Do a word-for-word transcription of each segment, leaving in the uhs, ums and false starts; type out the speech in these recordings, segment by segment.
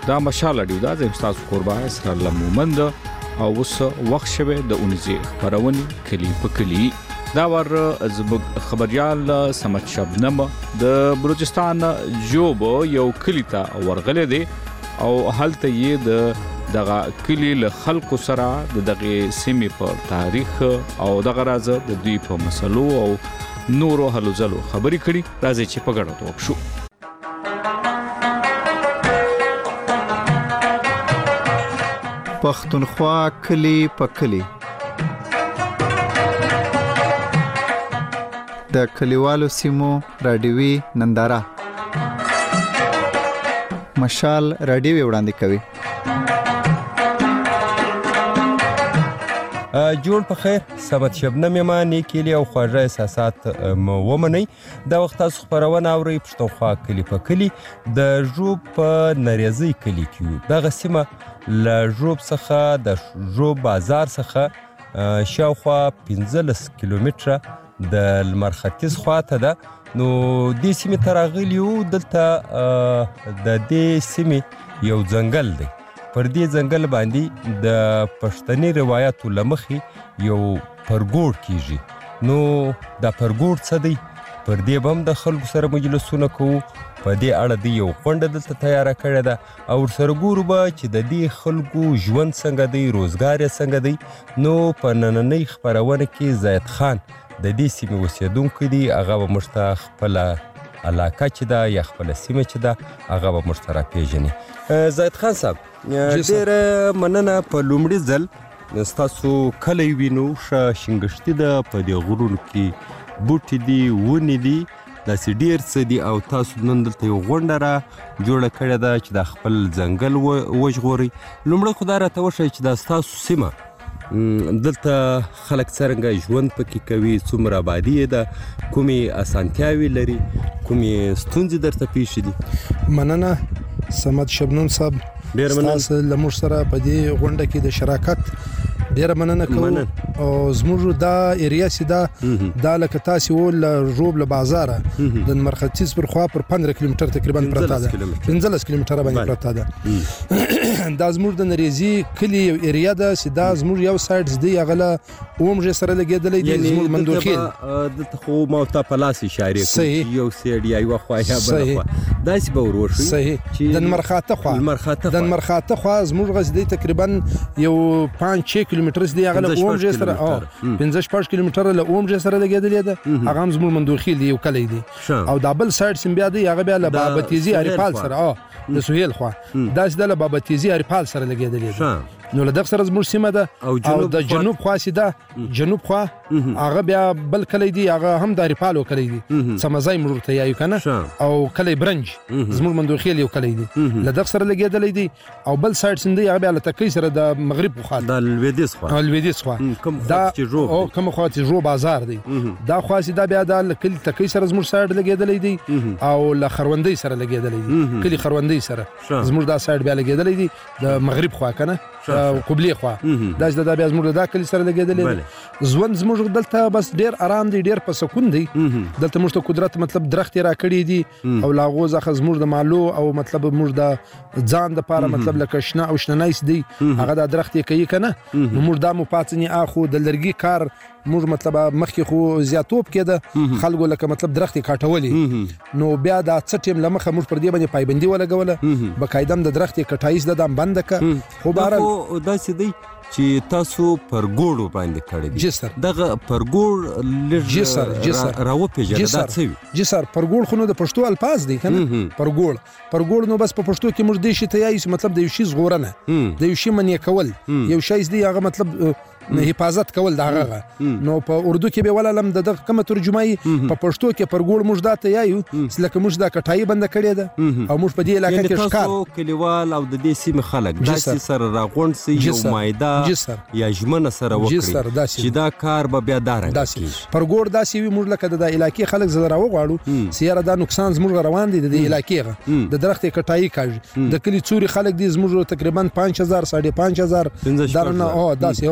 دا مشال اډیو دا زم تاسو قربان اسر الله مومند او وس وخت شوه د اونځي خبرونه کلی په کلی دا ور زبګ خبريال سمت شبنم د بلوچستان جوب یو کلی ته ورغله دي او حالت یې د دغه کلی له خلکو سره د دغه سیمې په تاریخ او دغه راز د دوی په مسلو او نورو هلو زلو خبرې کړي راځي چې په ګډه توپ شو. پښتونخوا کلی په کلی د کلیوالو سیمو رادیوي ننداره مشال رادیو وړاندې کوي. جوړ په خیر سبت شبنم ما نیکلی او خواږه احساسات مو ومني دا وخت تاسو خبرونه اوري پښتونخوا کلی په کلی د ژوب په نریزي کلی کې دغه سیمه له ژوب څخه د ژوب بازار څخه شاوخوا پنځلس کیلومتره د لمر ختیځ خواته ده. نو دې سیمې ته راغلي یو دلته د دې سیمې یو ځنګل دی. پر دې ځنګل باندې د پښتني روایتو لمخې یو پرګوړ کیږي. نو دا پرګوړ څه دی؟ پر دې بم د خلکو سره مجلسونه کوو. په دې اړه د یو غونډه دلته تیاره کړې ده او ورسره ګورو به چې د دې خلکو ژوند څنګه دی، روزګار یې څنګه دی. نو په نننۍ خپرونه کې زید خان د دې سیمې اوسېدونکی دی. هغه به موږ ته خپله علاقه چې ده یا خپله سیمه چې ده هغه به موږ ته راپېژني. زید خان صاحب ډېره مننه. په لومړي ځل ستاسو کلی وینو ښه شینګښتي ده، په دې غرونو کې بوټي دي، ونې دي، داسې ډېر څه دي او تاسو نن دلته یو غونډه را جوړه کړې ده چې دا خپل ځنګل وژغورئ. لومړی خو دا راته وښایئ چې دا ستاسو سیمه دلته خلک څرنګه ژوند پکې کوي، څومره آبادي یې ده، کومې اسانتیاوې لري، کومې ستونزې درته پیښې دي؟ مننه سمت شبنم صاحب، ډېر مننه ستاسو له موږ سره په دې غونډه کې د شراکت ډېره مننه کوو. او زموږ دا ایریا چې دا دا لکه تاسې وویل له ژوب له بازاره د لمر ختیځ پر خوا پر پنځه کیلومتر تقریبا پرته ده، پنځلس کیلومتره باندې پرته ده. دا زموږ د نریزي کلي یو ایریا ده چې دا زموږ یو سایډ دی هغه له اومژې سره لګېدلی دی، زموږ مندوخیل دلته خو ما ته په لاس اشارې کوي یو سایډ یا یوه خوا یا بله خوا داسې به ور وښیو. صحیح. د لمر خاته خوا د لمر خاته خوا زموږ غځ دی تقریبا یو پنځه چھ کیلومتر دی هغه له اومژې سره او پنځه شپږ کیلومتره له اومژې سره لګېدلی ده. هغه هم زموږ مندوخیل دی یو کلی دی. او دا بل سایډ سیم بیا دی هغه بیا له بابتیزي هریپال سره او د سهیل خوا داسې ده له بابتیزي هریپال سره لګېدلی ده. نو له دغه سره زموږ سیمه ده. او د جنوب خوا چې ده جنوب خوا هغه بیا بل کلی دی هغه هم د هریپالو کلی دی، سمځای موږ ورته یایو که نه، او کلی برنج زموږ مندوخیل یو کلی دی له دغه سره لګېدلی دی. او بل سایډ سیم دی هغه بیا له تکۍ سره د مغرب خوا د لویدیځ خوا لویدیځ خوا دا او کوم خوا چې ژوب بازار دی دا خوا چې دا بیا د کلي تکۍ سره زموږ سایډ لګېدلی دی او له خروندۍ سره لګېدلی دی، کلي خروندۍ سره زموږ دا سایډ بیا لګېدلی دی د مغرب خوا که نه قبلې خوا دا چې دا بیا زموږ دا کلي سره لګېدلی دی. ژوند زموږ دلته بس ډېر آرام دی، ډېر په سکون دی. دلته موږ ته قدرت مطلب درختې را کړي دي او له هغو څخه زموږ د مالو او مطلب موږ د ځان دپاره مطلب لکه شنه او شننیس دی هغه دا درخت یې کوي که نه. نو موږ دا مو پاڅني اخو د لرګي کار موږ مطلب مخکې خو زیاتوب کېده خلکو لکه مطلب درختې کاټولې، نو بیا دا څه ټیم له مخه موږ پر دې باندې پایبندي ولګوله، بقاعده د درختې کټایي ده دا هم بنده که. خو بهرحال داسې دی چې تاسو پرګوړ باندې کړی دی. جی سر. دغه پرګوړ لږ جی سر جی سر راوپېژنه دا څه وي؟ جی سر پرګوړ خو نو د پښتو الفاظ دی که نه. پرګوړ پرګوړ نو بس په پښتو کې موږ دې شي ته یایو چې مطلب د یو شي ژغورنه، د یو شي منع کول، یو شی دی هغه مطلب حفاظت کول د هغه. نو په اردو کې به ولالم د دغه کومه ترجمه په پښتو کې پرګوړ موږ دا ته یایو چې لکه موږ دا کټایي بنده کړې ده او موږ په دې علاقه کې ښکار تاسو کلیوال او د دې سیمې خلک داسې سره راغونډ سي یو مایده یا ژمنه سره وکړي چې دا کار به بیا دارنګه کېږي. پرګوړ داسې وي موږ لکه د علاقې خلک زه راوغواړو چې یاره دا نقصان زموږ روان دی د علاقې د درخت کټایي کاږي. د کلي څوري خلک دي زموږ تقریبا پنځه هزار ساڑھے پنځه هزار درنه او داسې هو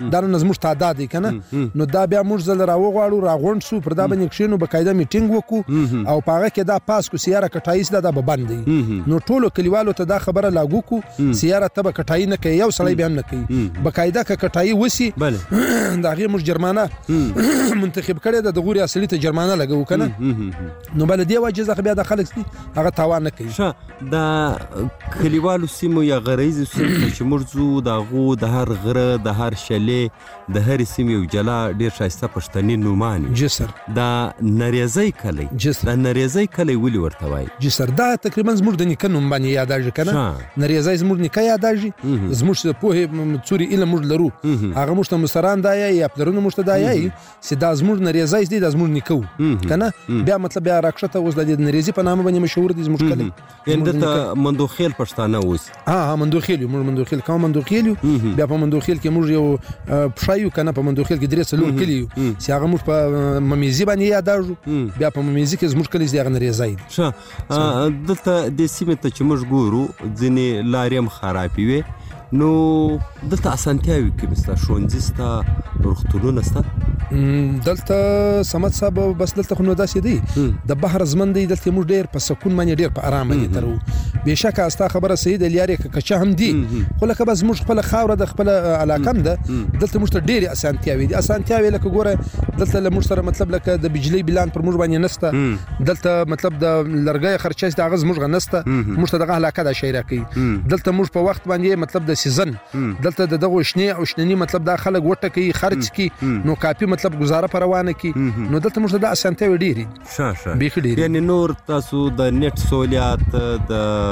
دا نن زموږ تعداد دی کنه نو دا بیا موږ زل راوغواړو راغونډ سو پر دا باندې کښینو بقاعده میټینګ وکړو او پاغه کې دا پاس کو سیاره کټایس دا به بند دی نو ټولو کلیوالو ته دا خبره لاګو کو سیاره ته به کټای نه کوي یو سړی به هم نه کوي بقاعده ک کټای وسی دا غي موږ جرمانه منتخب کړي د غوري اصلي ته جرمانه لګو کنه نو بل دی واجه زخ بیا د خلک هغه تاوان نه کوي دا کلیوالو سیمو یا غریزو سیمو چې مرزو د غو د هر غره د هر شلې د هر سیمو یو جلا ډیر شایسته پښتني نومانی جی سر دا نریزي کلی دا نریزي کلی ولي ورته وای جی سر دا تقریبا زموږ د نیکه نوم باندې یاداږي کنه نریزي زموږ نیکه یاداږي زموږ په څوري علم موږ لرو هغه موږ ته مسران دا یا پلرونو موږ ته دا یا چې دا زموږ نریزي دي دا زموږ نیکو کنه بیا مطلب بیا راکښته اوس د نریزي په نامه باندې مشهور دي زموږ کلی انده مندوخیل پښتانه اوس ها ها مندوخیل موږ مندوخیل کوم مندوخیل بیا په مندوخیل کې موږ یو پښایو کنه په مندوخیل کې درې څلور کلی چې هغه موږ په ممیزي باندې یاداږو بیا په ممیزي کې زموږ کلی زیغه نریزي دي ښه دلته د سیمې ته چې موږ ګورو ځینې لارې هم خرابې وي نو دلته اسانتیاوي کې مستا ښوونځي ستا روغتونونه ستا دلته سمت صاحب بس دلته خو نو داسې دی د بحر زمن دی دلته موږ ډېر په سکون باندې ډېر په آرام باندې ترو بېشکه استا خبره صحیح ده لیارې کچه هم دي خو لکه بس موږ خپله خاوره د خپله علاقه هم ده دلته موږ ته ډېرې اسانتیاوي دي اسانتیاوي لکه ګوره دلته له موږ سره مطلب لکه د بجلۍ بلان پر موږ باندې نسته دلته مطلب د لرګیو خرچه چې د هغه زموږ نسته موږ ته دغه علاقه دا شی راکوي دلته موږ په وخت باندې مطلب د سیزن دلته د دغه شنې او شننی مطلب دا خلک وټه کوي خرچ کوي نو کافي مطلب گزاره پر روانه کی نو دلته موږ د اسانتیاوي ډېرې ښه ښه بیخي ډېرې یعنې نور تاسو د نیټ سہولیات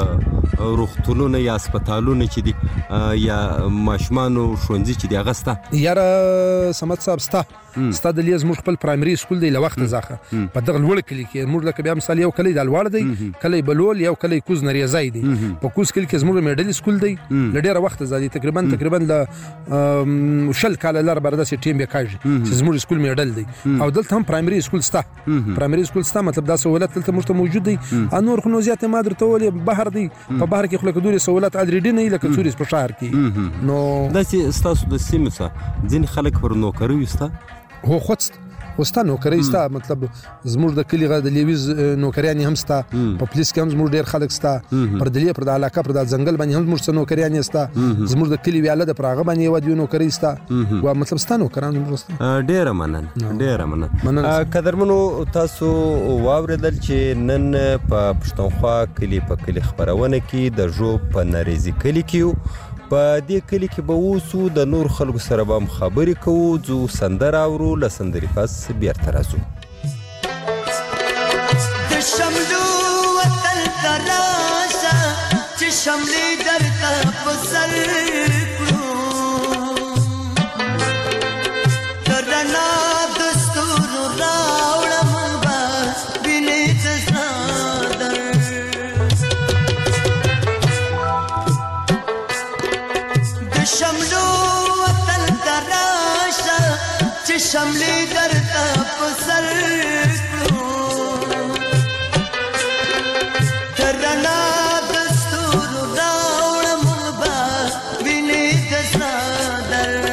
د روغتونونو یا هسپتالونو چې دي یا ماشومانو ښوونځي چې دي هغه سته یاره سمت صاحب سته ستا د لیز موږ خپل پرایمري سکول دی له وخته ځخه په دغه لوړ کلی کې موږ لکه بیا مثال یو کلی د لوړ دی کلی بلول یو کلی کوز نریزای دی په کوز کلی کې زموږ میډل سکول دی ل ډېر وخت زادي تقریبا تقریبا ل شل کال لر بردا سي ټیم به کاږي چې زموږ سکول میډل دی او دلته هم پرایمري سکول سته پرایمري سکول سته مطلب دا سہولت دلته موږ ته موجود دی انور خو نو زیاته ما درته ولې بهر دی په بهر کې خلک دوی سہولت الریډي نه لکه څوري په شهر کې نو دا چې تاسو د سیمه څخه ځین خلک پر نوکری وسته هو خودست وستا نوکری ستا مطلب زموږ د کلی غد لیویز نوکریانی هم ستا په پولیس کې هم زموږ ډیر خلک ستا پر دلی پر د علاقه پر د ځنګل باندې هم زموږ نوکریانی ستا زموږ د کلی ویاله د پراغه باندې ودیو نوکری ستا و مطلب ستا نوکران زموږ ستا ډیر منن ډیر منن قدرمنو تاسو واوریدل چې نن په پښتونخوا کلی په کلی خبرونه کې د جو په نریزي کلی کې په دې کلی کې به اوسو د نور خلکو سره به هم خبرې کوو ځو سندره اورو له سندرې پس بیرته راځو د شملو وطن ته راشه چې شملې درته په سر کړو د رڼا د ستورو راوړم به وینې د زړه شملو وطن ته راشه چې شملې درته په سر کړو د رڼا د ستورو راوړم به وینې د زړه در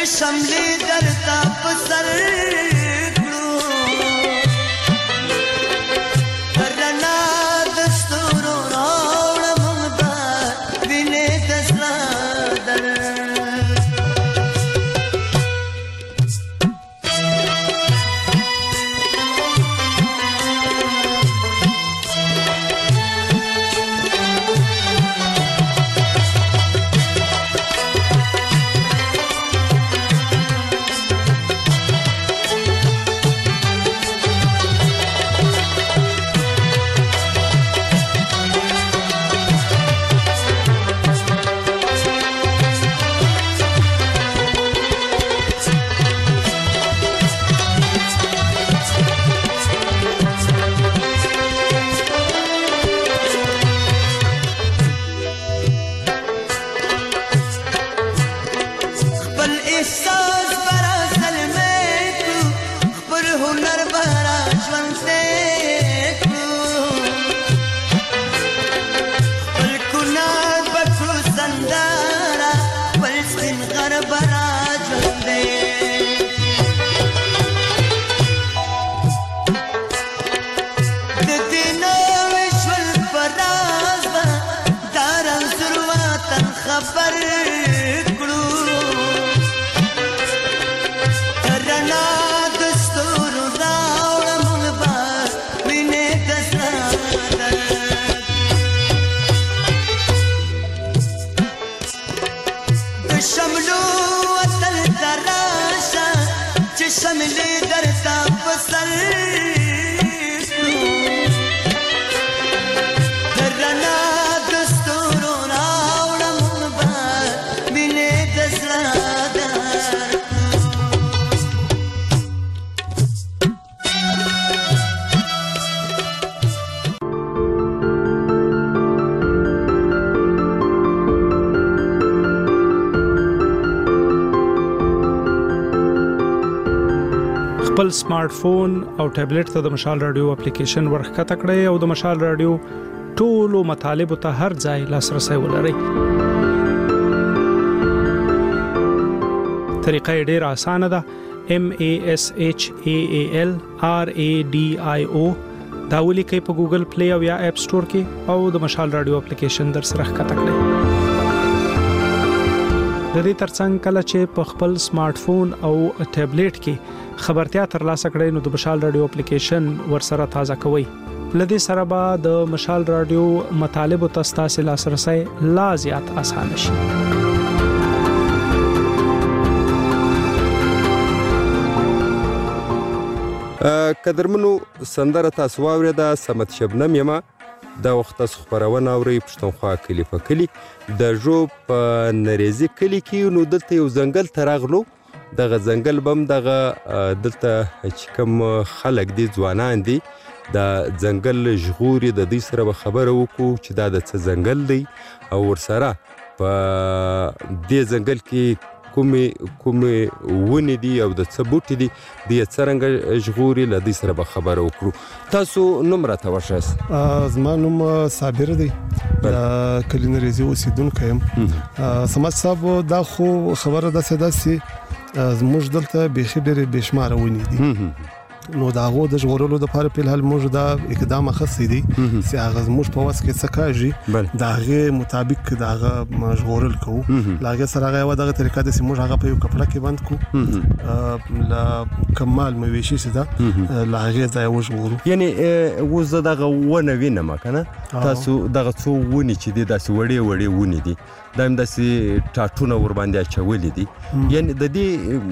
شملې درته په سر کړو رڼا د ستورو راوړه موږ به وینې د زړه درد خپل سمارټ فون او ټابلیټ ته د مشال رادیو اپلیکیشن ورخکته کړئ او د مشال رادیو ټولو مطالبه ته هر ځای لاسرسي ولرئ. طریقه ډیره اسانه ده. M A S H A A L R A D I O دا ولیکئ په ګوګل پلی او یا اپ سٹور کې او د مشال رادیو اپلیکیشن در سره ښکته کړئ. د دې ترڅنګ کله چې په خپل سمارټ فون او ټابلیټ کې خبرتیا ترلاسه کړئ نو د مشال رادیو اپلیکیشن ورسره تازه کوئ. لدې سره به د مشال رادیو مطالب او تاسو لاسرسي لا زیات اسانه شي. قدرمنو سندره تاسو واورید سمت شبنم یما دا وخت خبرونه اوري پښتونخوا کلی په کلی د ژوب نریزي کلی کې نو دلته یو ځنګل ترغلو دغه ځنګل بم دغه دلته چې کوم خلک دي ځوانان دي دا ځنګل ژغوري د دې سره خبره وکړو چې دا د څه ځنګل دی او ورسره په دې ځنګل کې کومې کومې ونې دي او د څه بوټي دي د څرنګه ژغوري له دې سره به خبره وکړو. تاسو نوم راته وښایاست. زما نوم صابر دی د کلی نریزي اوسیدونکی یم. سمات صاحب دا خو خبره داسې داسې زموږ دلته بیخي ډېرې بېشماره ونې دي نو د هغو د ژغورلو دپاره فلحال موږ دا اقدام اخیستی دی چې هغه زموږ په وس کې څه کاږي د هغې مطابق د هغه ژغورل کوو. له هغې سره هغه یوه دغه طریقه ده چې موږ هغه په یو کپړه کې بند کړو له کمال مویشي چې ده له هغې ځایه وژغورو. یعنې اوس زه دغه ونه وینم که نه تاسو دغه څو ونې چې دي داسې وړې وړې ونې دي دا هم داسې ټاټونه ورباندې اچولي دي یعنې د دې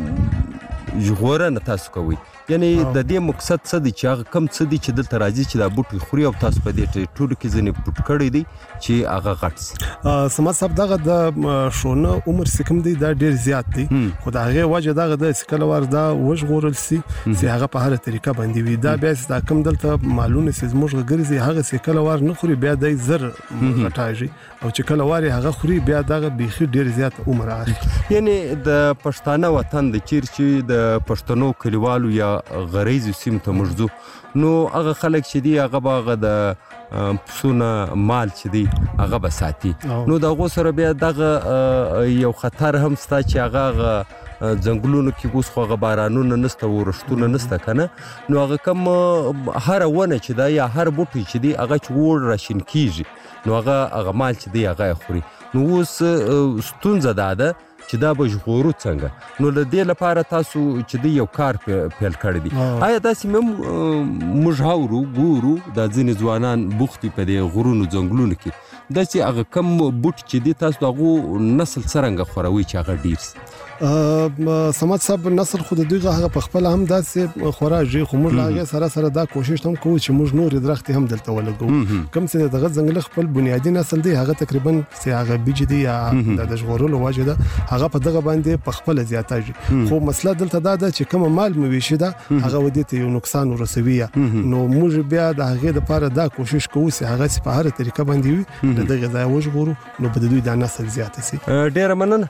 ژغورنه تاسو کوئ یعنی د دې مقصد څه دی چې هغه کم څه دی چې دلته راځي چې دا بوټي خوري او تاسو په دې ټولو کې ځینې پټ کړی دی چې هغه غټ سي. سمات صاحب دغه د شونه عمر چې کوم دی دا ډېر زیات دی خو د هغې وجه دغه د چې کله وار دا وژغورل سي چې هغه په هره طریقه باندې وي دا بیا دا کوم دلته مالونه چې زموږ ګرځي هغه چې کله وار نه خوري بیا دی زر غټاږي او چې کله وار هغه خوري بیا دغه بیخي ډېر زیات عمر اخلي. یعنی د پښتانه وطن د چیر چې د پښتنو کلیوالو یا غریزو سیمو ته موږ نو هغه خلک چې دي هغه به هغه د پسونه مال چې دی هغه به ساتي نو د هغو سره بیا دغه یو خطر هم شته چې هغه ځنګلونو کې اوس خو هغه بارانونه نسته ورښتونه نسته که نه، نو هغه کم هره ونه چې ده یا هر بوټی چې دی هغه چې وړ راشین کېږي نو هغه هغه مال چې دی هغه یې خوري. نو اوس ستونزه دا ده چې دا به ژغورو څنګه. نو له دې لپاره تاسو چې دی یو کار پیل کړی دی. آیا داسې هم موږ هاورو ګورو دا ځینې ځوانان بوخت دي په دې غرونو ځنګلونو کې، داسې هغه کم بوټ چې دی تاسو د هغو نسل څرنګه خوروئ چې هغه ډېر سي؟ سمات صاحب نسل خو د دوی هغه په خپل هم داسې خوراجي، خو موږ هغه سره سره دا کوشش هم کوو چې موږ نور درختې هم دلته ولګو. کوم چې دغه ځنګل خپل بنیادی نسل دی هغه تقریبا چې هغه بیج دی یا د ژغورلو وجه ده هغه په دغه باندې په خپل زیاتېږي. خو مسله دلته دا ده چې کوم مال مویشي ده هغه ودی ته یو نقصان ورسوي، نو موږ بیا د هغه لپاره دا کوشش کوو چې هغه په هر طریقه باندې وي د دغه ځای وژغورو، نو په دوی د نسل زیات شي. ډیره مننه.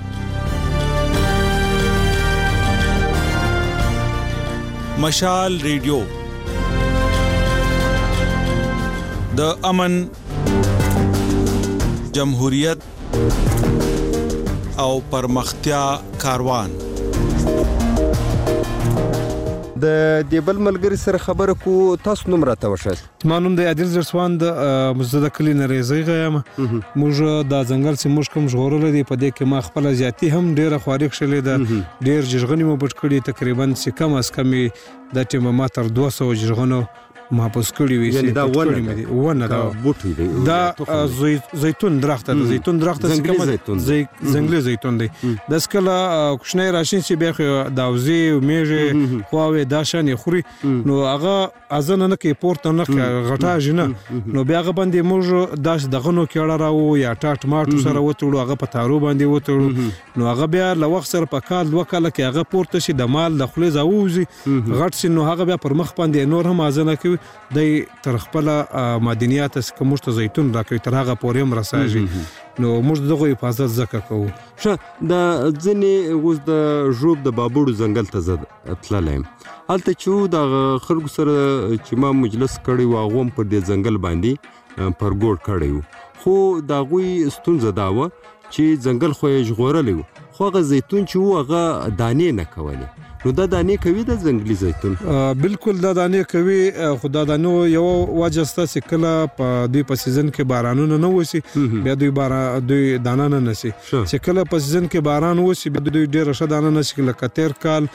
مشال ریډیو د امن، جمهوریت او پرمختیا کاروان. د دې بل ملګري سره خبره کو، تاسو نوم راته وښایاست. ما نوم د عادل زرسوان د مزد کلی نریزي غیم. موږ د ځنګل چې موږ کوم ژغورل دي په دې کې ما خپل زیاتی هم ډیره خوارق شلې ده، ډیر جرغنی مو بټ کړی، تقریبا چې کم از کم د ټیم ما تر دوه سوه جرغنو محفوظ کړی وي. یعنی دا ونه ونه دا بوټی دی، دا زیتون درخت ده. زیتون درخت څه کوم ځنګلي زیتون دی. د سکله کوښنۍ راشین چې بیا داوزي او میږي خواوي دا شان خوري، نو هغه ازنه نه کې پورته نه غټاږي نه، نو بیا هغه باندې موږ داس دغنو کې اړه راو یا ټاټ ماټو سره وټړو، هغه په تارو باندې وټړو، نو هغه بیا له وخت سره په کال دوه کال کې هغه پورته شي د مال د خلیز اوزي غټ شي، نو هغه بیا پر مخ باندې نور هم ازنه کوي د تر خپل معدنیات څخه موږ زیتون راکوي تر هغه پورې هم رساږي، نو موږ دغه حفاظت زکه کوو. ښه، د ځینې اوس د ژوب د بابوړو ځنګل ته زه تللی یم، هلته چې د خلکو سره چې ما مجلس کړی و هغو هم پر دې ځنګل باندې پرګوړ کړی و، خو د هغوی ستونزه دا وه چې ځنګل خو یې ژغورلی و، خو هغه زیتون چې و هغه دانې نه کولې. نو دا دانې کوي د ځنګلي زیتون؟ بالکل دا دانې کوي، خو دا دانو یو وجه شته چې کله په دوی په سیزن کې بارانونه نه وشي بیا دوی باران دوی دانه نه نشي، چې کله په سیزن کې باران وشي بیا دوی ډېره ښه دانه نشي. لکه تیر کال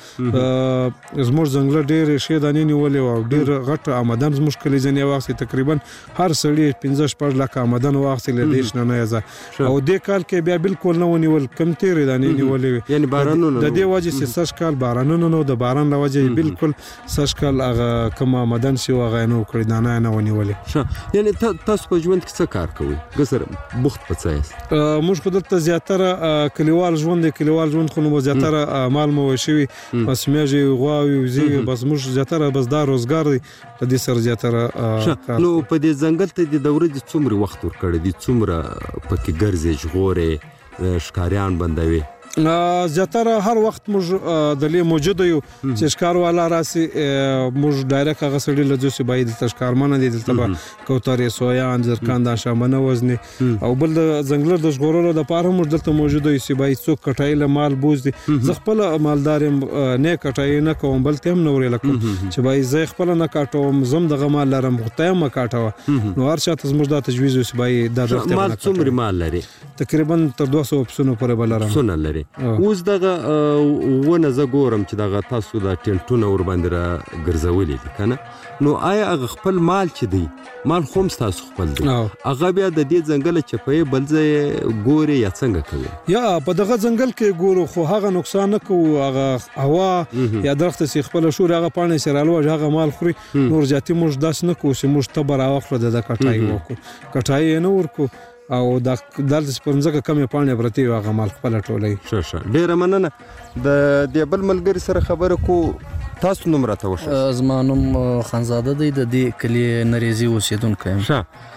زموږ ځنګله ډېرې ښې دانې نیولې وه او ډېر غټ آمدن زموږ کلي ځینې واخیستې، تقریبا هر سړي پنځه شپږ لکه آمدن واخیستې له دېرش نه نه زه، او دې کال کې بیا بالکل نه ونیول، کم تېرې دانې نیولې وې، یعنی بارانونه د دې وجې چې سږ کال بارانونه نو د باران له وجې بالکل سږ کال هغه کوم آمدن شي هغه یې نه و کړی، دانه یې نه ونیولې. ښه، یعنی تاسو په ژوند کې څه کار کوئ؟ ګسر بوخت په څه یاست؟ موږ خو دلته زیاتره کلیوال ژوند دی، کلیوال ژوند خو نو زیاتره مال موشي وي، بس میږي غواوي وزي، بس موږ زیاتره بس دا روزګار دی په دې سره زیاتره کار. نو په دې ځنګل ته د ورځې څومره وخت ورکړی دی؟ څومره پکې ګرځې ژغورې ښکاریان بندوي؟ زیاتره هر وخت موږ د لې موجود یو چې ښکار والا راسي، موږ ډایرکټ هغه سړي له ځو چې باید دلته ښکارمنه دي، دلته به کوترې، سویان، زرکان، دا شامنه وزني، او بل د ځنګل د ژغورلو دپاره موږ دلته موجود یو چې باید څوک کټایي له مال بوز دي. زه خپله مالدار یم، نه کټایي نه کوم، بل ته هم نه وریله کوم چې باید زه خپله نه کاټوم، زه هم دغه مال لرم خو ته یې مه کاټوه، نو هر چا ته زموږ دا تجویز و چې باید دا درخت مال څومره مال لري؟ تقریبا تر دوه سوه پسونو پورې به لرم. پسونه لري. اوس دغه ونه زه ګورم چې دغه تاسو د ټینټونه ورباندې را ګرځولي دي که نه، نو آیا هغه خپل مال چې دی، مال خو هم ستاسو خپل دی، هغه بیا د دې ځنګله چپې بل ځای ګورې یا څنګه کوي؟ یا په دغه ځنګل کې ګورو خو هغه نقصان نه کوو، هغه هوا یا درخت چې خپله شوري هغه پاڼې چې رالوږي هغه مال خوري، نور زیاتي موږ داسې نه کوو چې موږ تبه راواخلو د کټایي وکړو، کټایي یې نه ورکو، او دا دلته چې پر مځکه کمې پاڼې پرتې وي هغه مال خپله ټولوي. ښه ښه، ډېره مننه. د دې بل ملګري سره خبره کو، تاسو نوم راته وښایاست. زما نوم خانزاده دی، د دې کلي نریزي اوسېدونکی یم.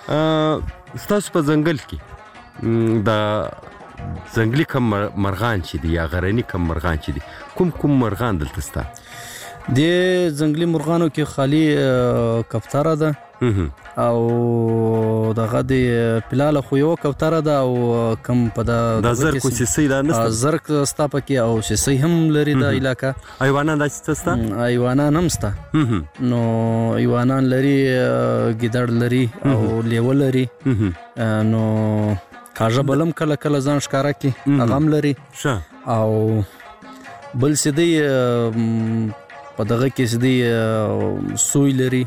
ښه، ستاسو په ځنګل کې د ځنګلي کم مرغان چې دي یا غرني کم مرغان چې دي، کوم کوم مرغان دلته سته؟ د ځنګلي مرغانو کې خالي کوتره ده او دغه د پلاله خو یو کوتره ده او کم په د زرک او سیسي دا نشته زرک ستا پکې او سیسي هم لري د علاقه ایوانان د ستا ایوانان هم ستا نو ایوانان لري ګیدړ لري او لیوه لري نو کاژه بلم کله کله ځان ښکارا کی هغه هم لري او بل سدي په دغه کې سدي سوی لري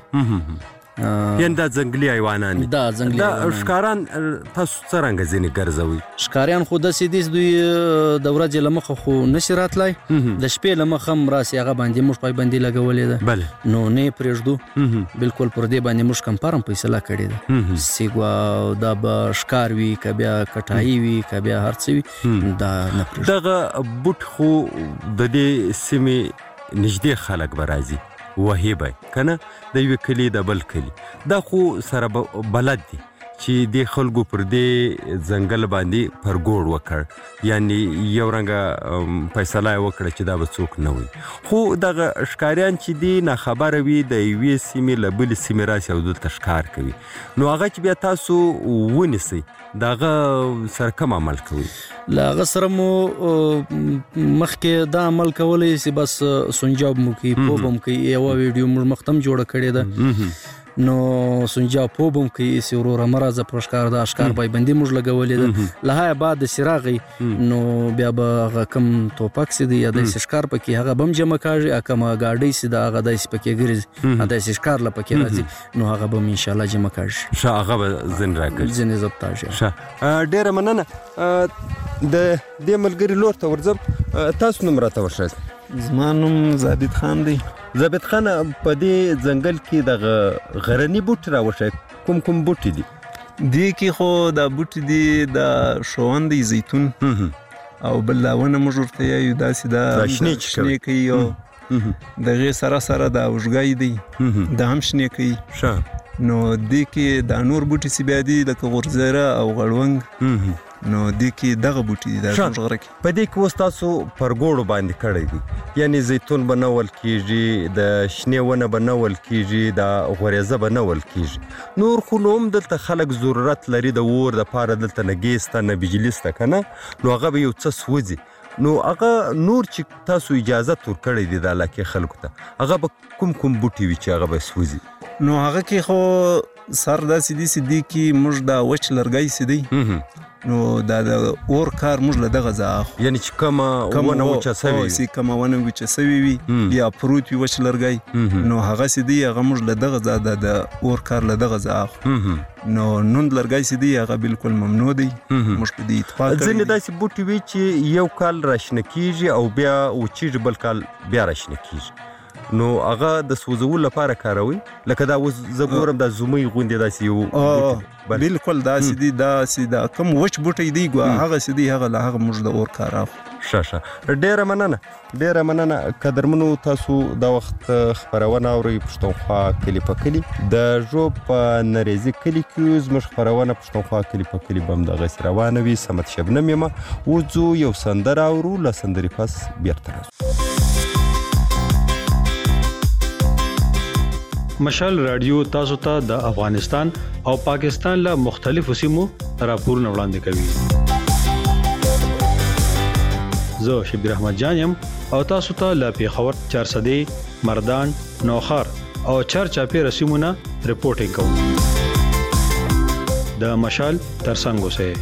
یان دا ځنګلي حیوانات دا ځنګلي دا ښکاران تاسو څنګه ځینې ګرځوي ښکاریان خو د سیدي دوی د ورځې لمخه خو نشي راتلای د شپې لمخه هم راسي هغه باندې موږ پای باندې لګولې ده نو نه پرېږدو بالکل پر دې باندې موږ کمپارم فیصله کړې ده سیګوا دا به ښکار وي کبیا کټای وي کبیا هرڅ وي دا نه پرېږدو دغه بوت خو د دې سیمې نږدې خلک به راځي وهیبه کنه د یو کلی د بل کلی دا خو سره بلد دي چې د خلکو پر دې ځنګل باندې پرګوړ وکړ یعنی یو رنګه فیصله وکړه چې دا به څوک نه وي خو دغه ښکاریان چې دي نه خبره وي د یوې سیمې له بلې سیمې راسي او دلته ښکار کوي نو هغه چې بیا تاسو ونیسئ دغه سره کوم عمل کوي له هغه سره مو مخکې دا عمل کولی چې بس سنجاب مو کوي پوب هم کوي یوه ویډیو موږ مخته هم جوړه کړې ده نو سنجاب پوب هم کوي چې وروره مه راځه پر ښکار دا ښکار پایبندي موږ لګولې ده له هغه بعد چې راغی نو بیا به هغه کوم توپک چې دی یا داسې ښکار پکې هغه به هم جمع کاږي کومه ګاډۍ چې ده هغه داسې پکې ګرځي داسې ښکار له پکې راځي نو هغه به هم انشاءالله جمع کاږي ښه هغه به ځین راکړي ځینې ضبطاږي ښه ډېره مننه د دې ملګري لور ته ورځم تاسو نوم راته وښایاست زما نوم ثابت خان دی ثابت خان په دې ځنګل کې دغه غرني بوټي راوښایه کوم کوم بوټي دي دې کې خو دا بوټي دي د شوان دی زیتون او بل لاونه موږ ورته یو داسې دا شنې کوي او دغه سره سره دا وژګای دی دا هم شنې کوي ښه نو دې کې دا نور بوټي چې بیا دي لکه غورځره او غړونګ نو دې کې دغه بوټي دي د غره کې په دې کې اوس تاسو پرګوړو باندې کړی دي یعنی زیتون به نه ول کېږي د شنې ونه به نه ول کېږي د غوریزه به نه ول کېږي نور خو نو هم دلته خلک ضرورت لري د اور دپاره دلته نه ګیس ته نه بجلي شته که نه نو هغه به یو څه سوځي نو هغه نور چې تاسو اجازت ورکړی دی د علاقې خلکو ته هغه به کوم کوم بوټي وي چې هغه به سوځي نو هغه کې خو سر داسې دي چې دې کې موږ دا وچ لرګی چې دی نو دا د اور کار موږ له دغه ځای اخلو یعنی چې کومه ونه وچه سوې وي چې کومه ونه وچه سوې وي یا پروت وي وچ لرګی نو هغه چې دی هغه موږ له دغه ځای د اور کار له دغه ځای اخلو نو نوند لرګی چې دی هغه بالکل ممنوع دی موږ په دې اتفاق کړی ځینې داسې بوټي وي چې یو کال راشنه کېږي او بیا وچېږي بل کال بیا راشنه کېږي نو هغه د سوځولو لپاره کاروي لکه دا اوس زه ګورم دا زومۍ غوندې داسې یو بالکل داسې دي داسې دا کوم وچ بوټی دی هغه چې دی هغه له هغه موږ د اور کار اخلو ښه ښه ډېره مننه ډېره مننه قدرمنو تاسو دا وخت خپرونه اورئ پښتونخوا کلي په کلي د ژوب په نریزي کلي کې زموږ خپرونه پښتونخوا کلي په کلي به همدغسې روانه وي صمد شبنم یمه وځو یو سندره اورو له سندرې پس بیرته راځو مشال رادیو تاسو ته د افغانستان او پاکستان له مختلفو سیمو راپورونه وړاندې کوي زه شبیر احمد جان یم او تاسو ته له پیښور چارسدې مردان نوخار او چارچاپیر سیمونه رپورټینګ کوم د مشال ترڅنګ اوسئ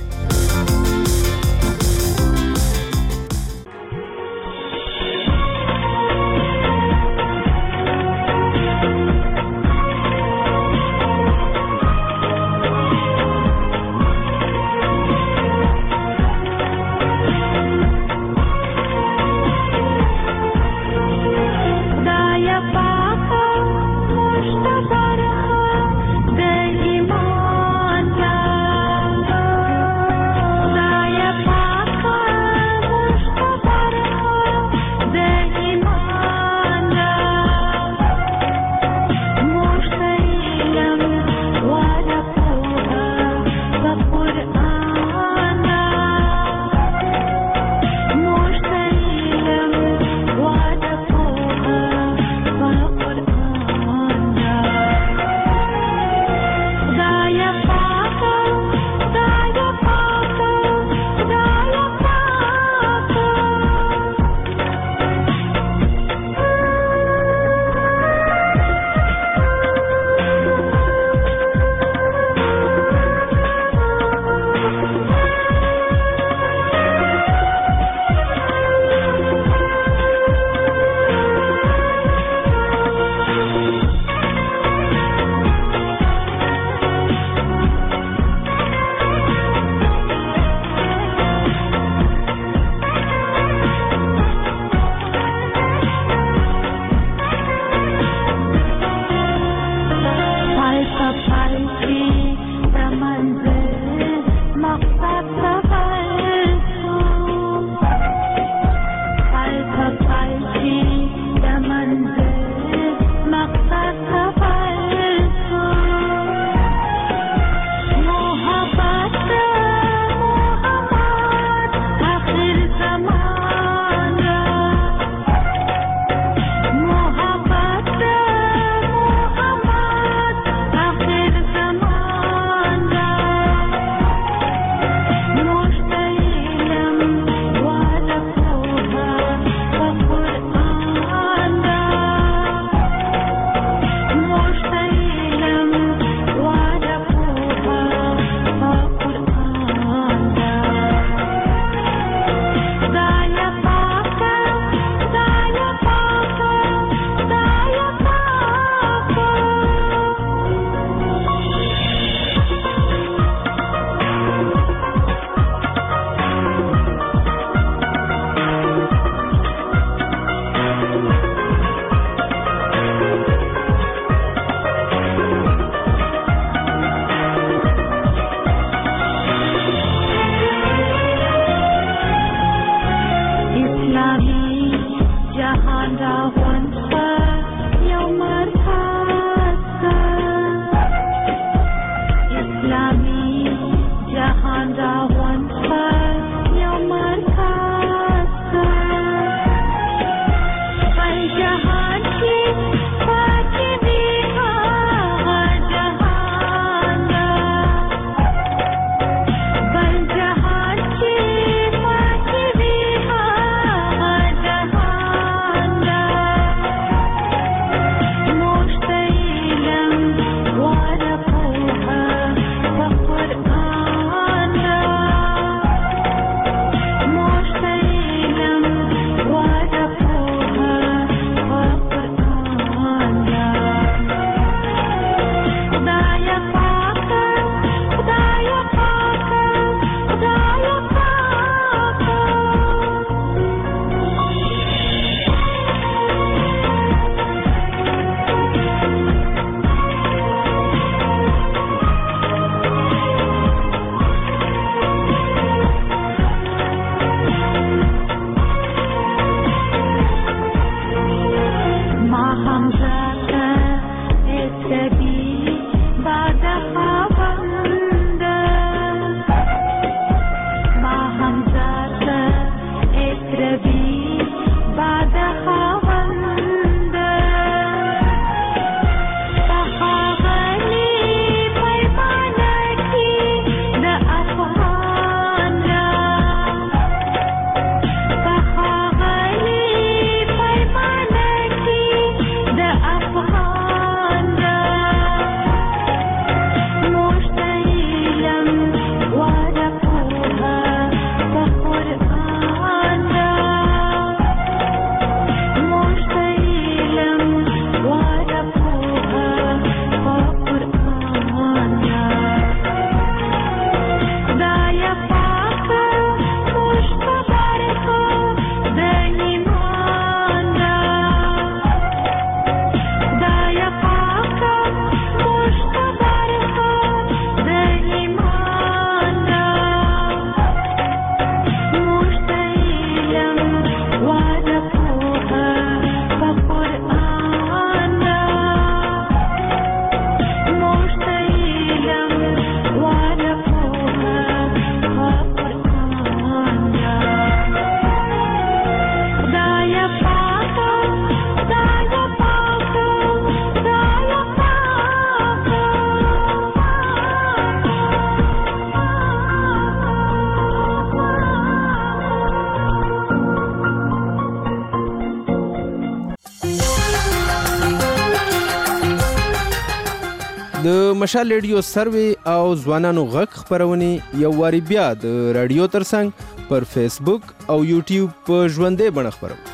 د مشال ریډیو سروي او ځوانانو غږ خبرونه یو واری بیا د رادیو ترڅنګ پر فیسبوک او یوټیوب په ژوندې بڼه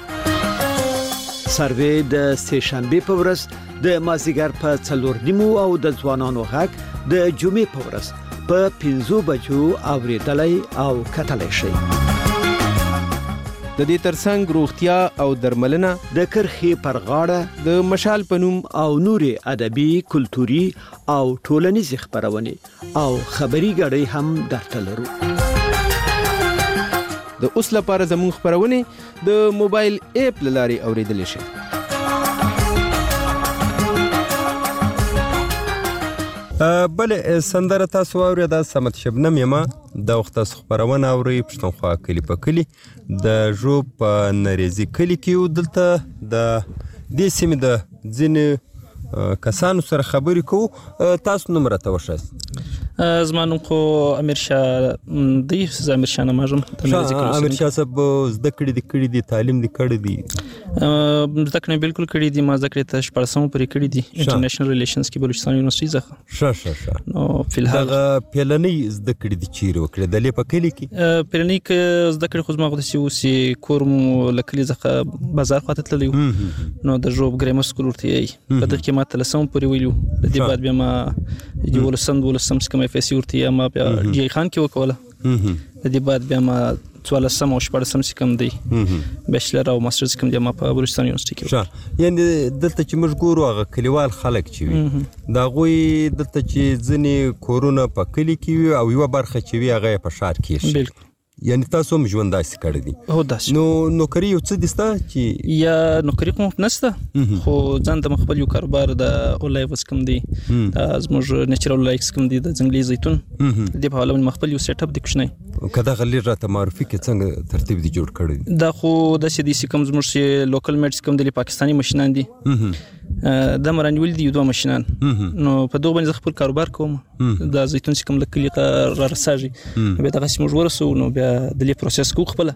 خبرو. سروي د سه شنبه په ورځ د مازیګر په څلور نیمو او د ځوانانو غږ د جمعې په ورځ په پنځو بجو اوریدلای او کتلای شي. د دې ترڅنګ روغتیا او درملنه د کرخي پر غاړه د مشال پنوم او نوري ادبي کلتوري او ټولنیز خبرونه او خبري غړي هم درته لرو. د اوس لپاره زموږ خبرونه د موبایل اپ لاري اوریدل شي. بل سندره تاسو اورئ د سمت شبنم یما د وخت خبرونه اوري پښتونخوا کلی په کلی د ژوب په نریزي کلی کې دلته د دې سیمې د ځینې کسانو سره خبرې کوو. تاسو نوم راته وښایئ. زمانم خو امیر شاه دی ز امیر شاه نماجم امیر شاه صاحب زده کړی دی کړی دی تعلیم دی کړی دی زده کړی بالکل کړی دی ما زده کړی ته شپږم پرې کړی دی انټرنیشنل ریلیشنز کې بلوچستان یونیورسيټي ځخه ښه ښه ښه نو فلحال دا پیلنې زده کړی دی چیرې وکړه د لې په کلی کې پیلنې کې زده کړی خو زما غوښتي اوسې کورم لکلی ځخه بازار خواته تللی نو د ژوب ګرامر سکول ورته یې په دغه کې ما تلسم پرې ویلو د دې بعد بیا ما یو لسم ولسم سکم اف اس ورته ما بیا ډي خان کې وکوله د دې بعد بیا ما څوارلسم او شپږم سکم دی بیچلر او ماستر سکم دی ما په بلوچستان یونیورسيټي کې ښه یعنی دلته چې موږ ګورو هغه کلیوال خلک چې وي دا غوي دلته چې ځنې کورونه په کلی کې وي او یو برخه چې وي هغه په ښار کې شي. یعنی تاسو هم ژوند داسې کړی دی؟ هو داسې. نو نوکري یو څه دي ستا چې یا نوکري کوم نشته خو ځان ته خپل یو کاروبار د اولایوس کوم دی دا زموږ نیچرل لایکس کوم دی د ځنګلي زیتون د په حواله من خپل یو سیټ اپ د کوښنی کدا غلی راته معرفي کې څنګه ترتیب دی جوړ کړی دا خو د سې دي سي کوم زموږ لوکل میډز کوم د پاکستاني ماشينان دي د مرانول دي دوه ماشينان نو په دوه باندې خپل کاروبار کوم د زیتون کوم لکلی را رساږي به دغه سیمه ورسو نو بیا د لې پروسس کو خپل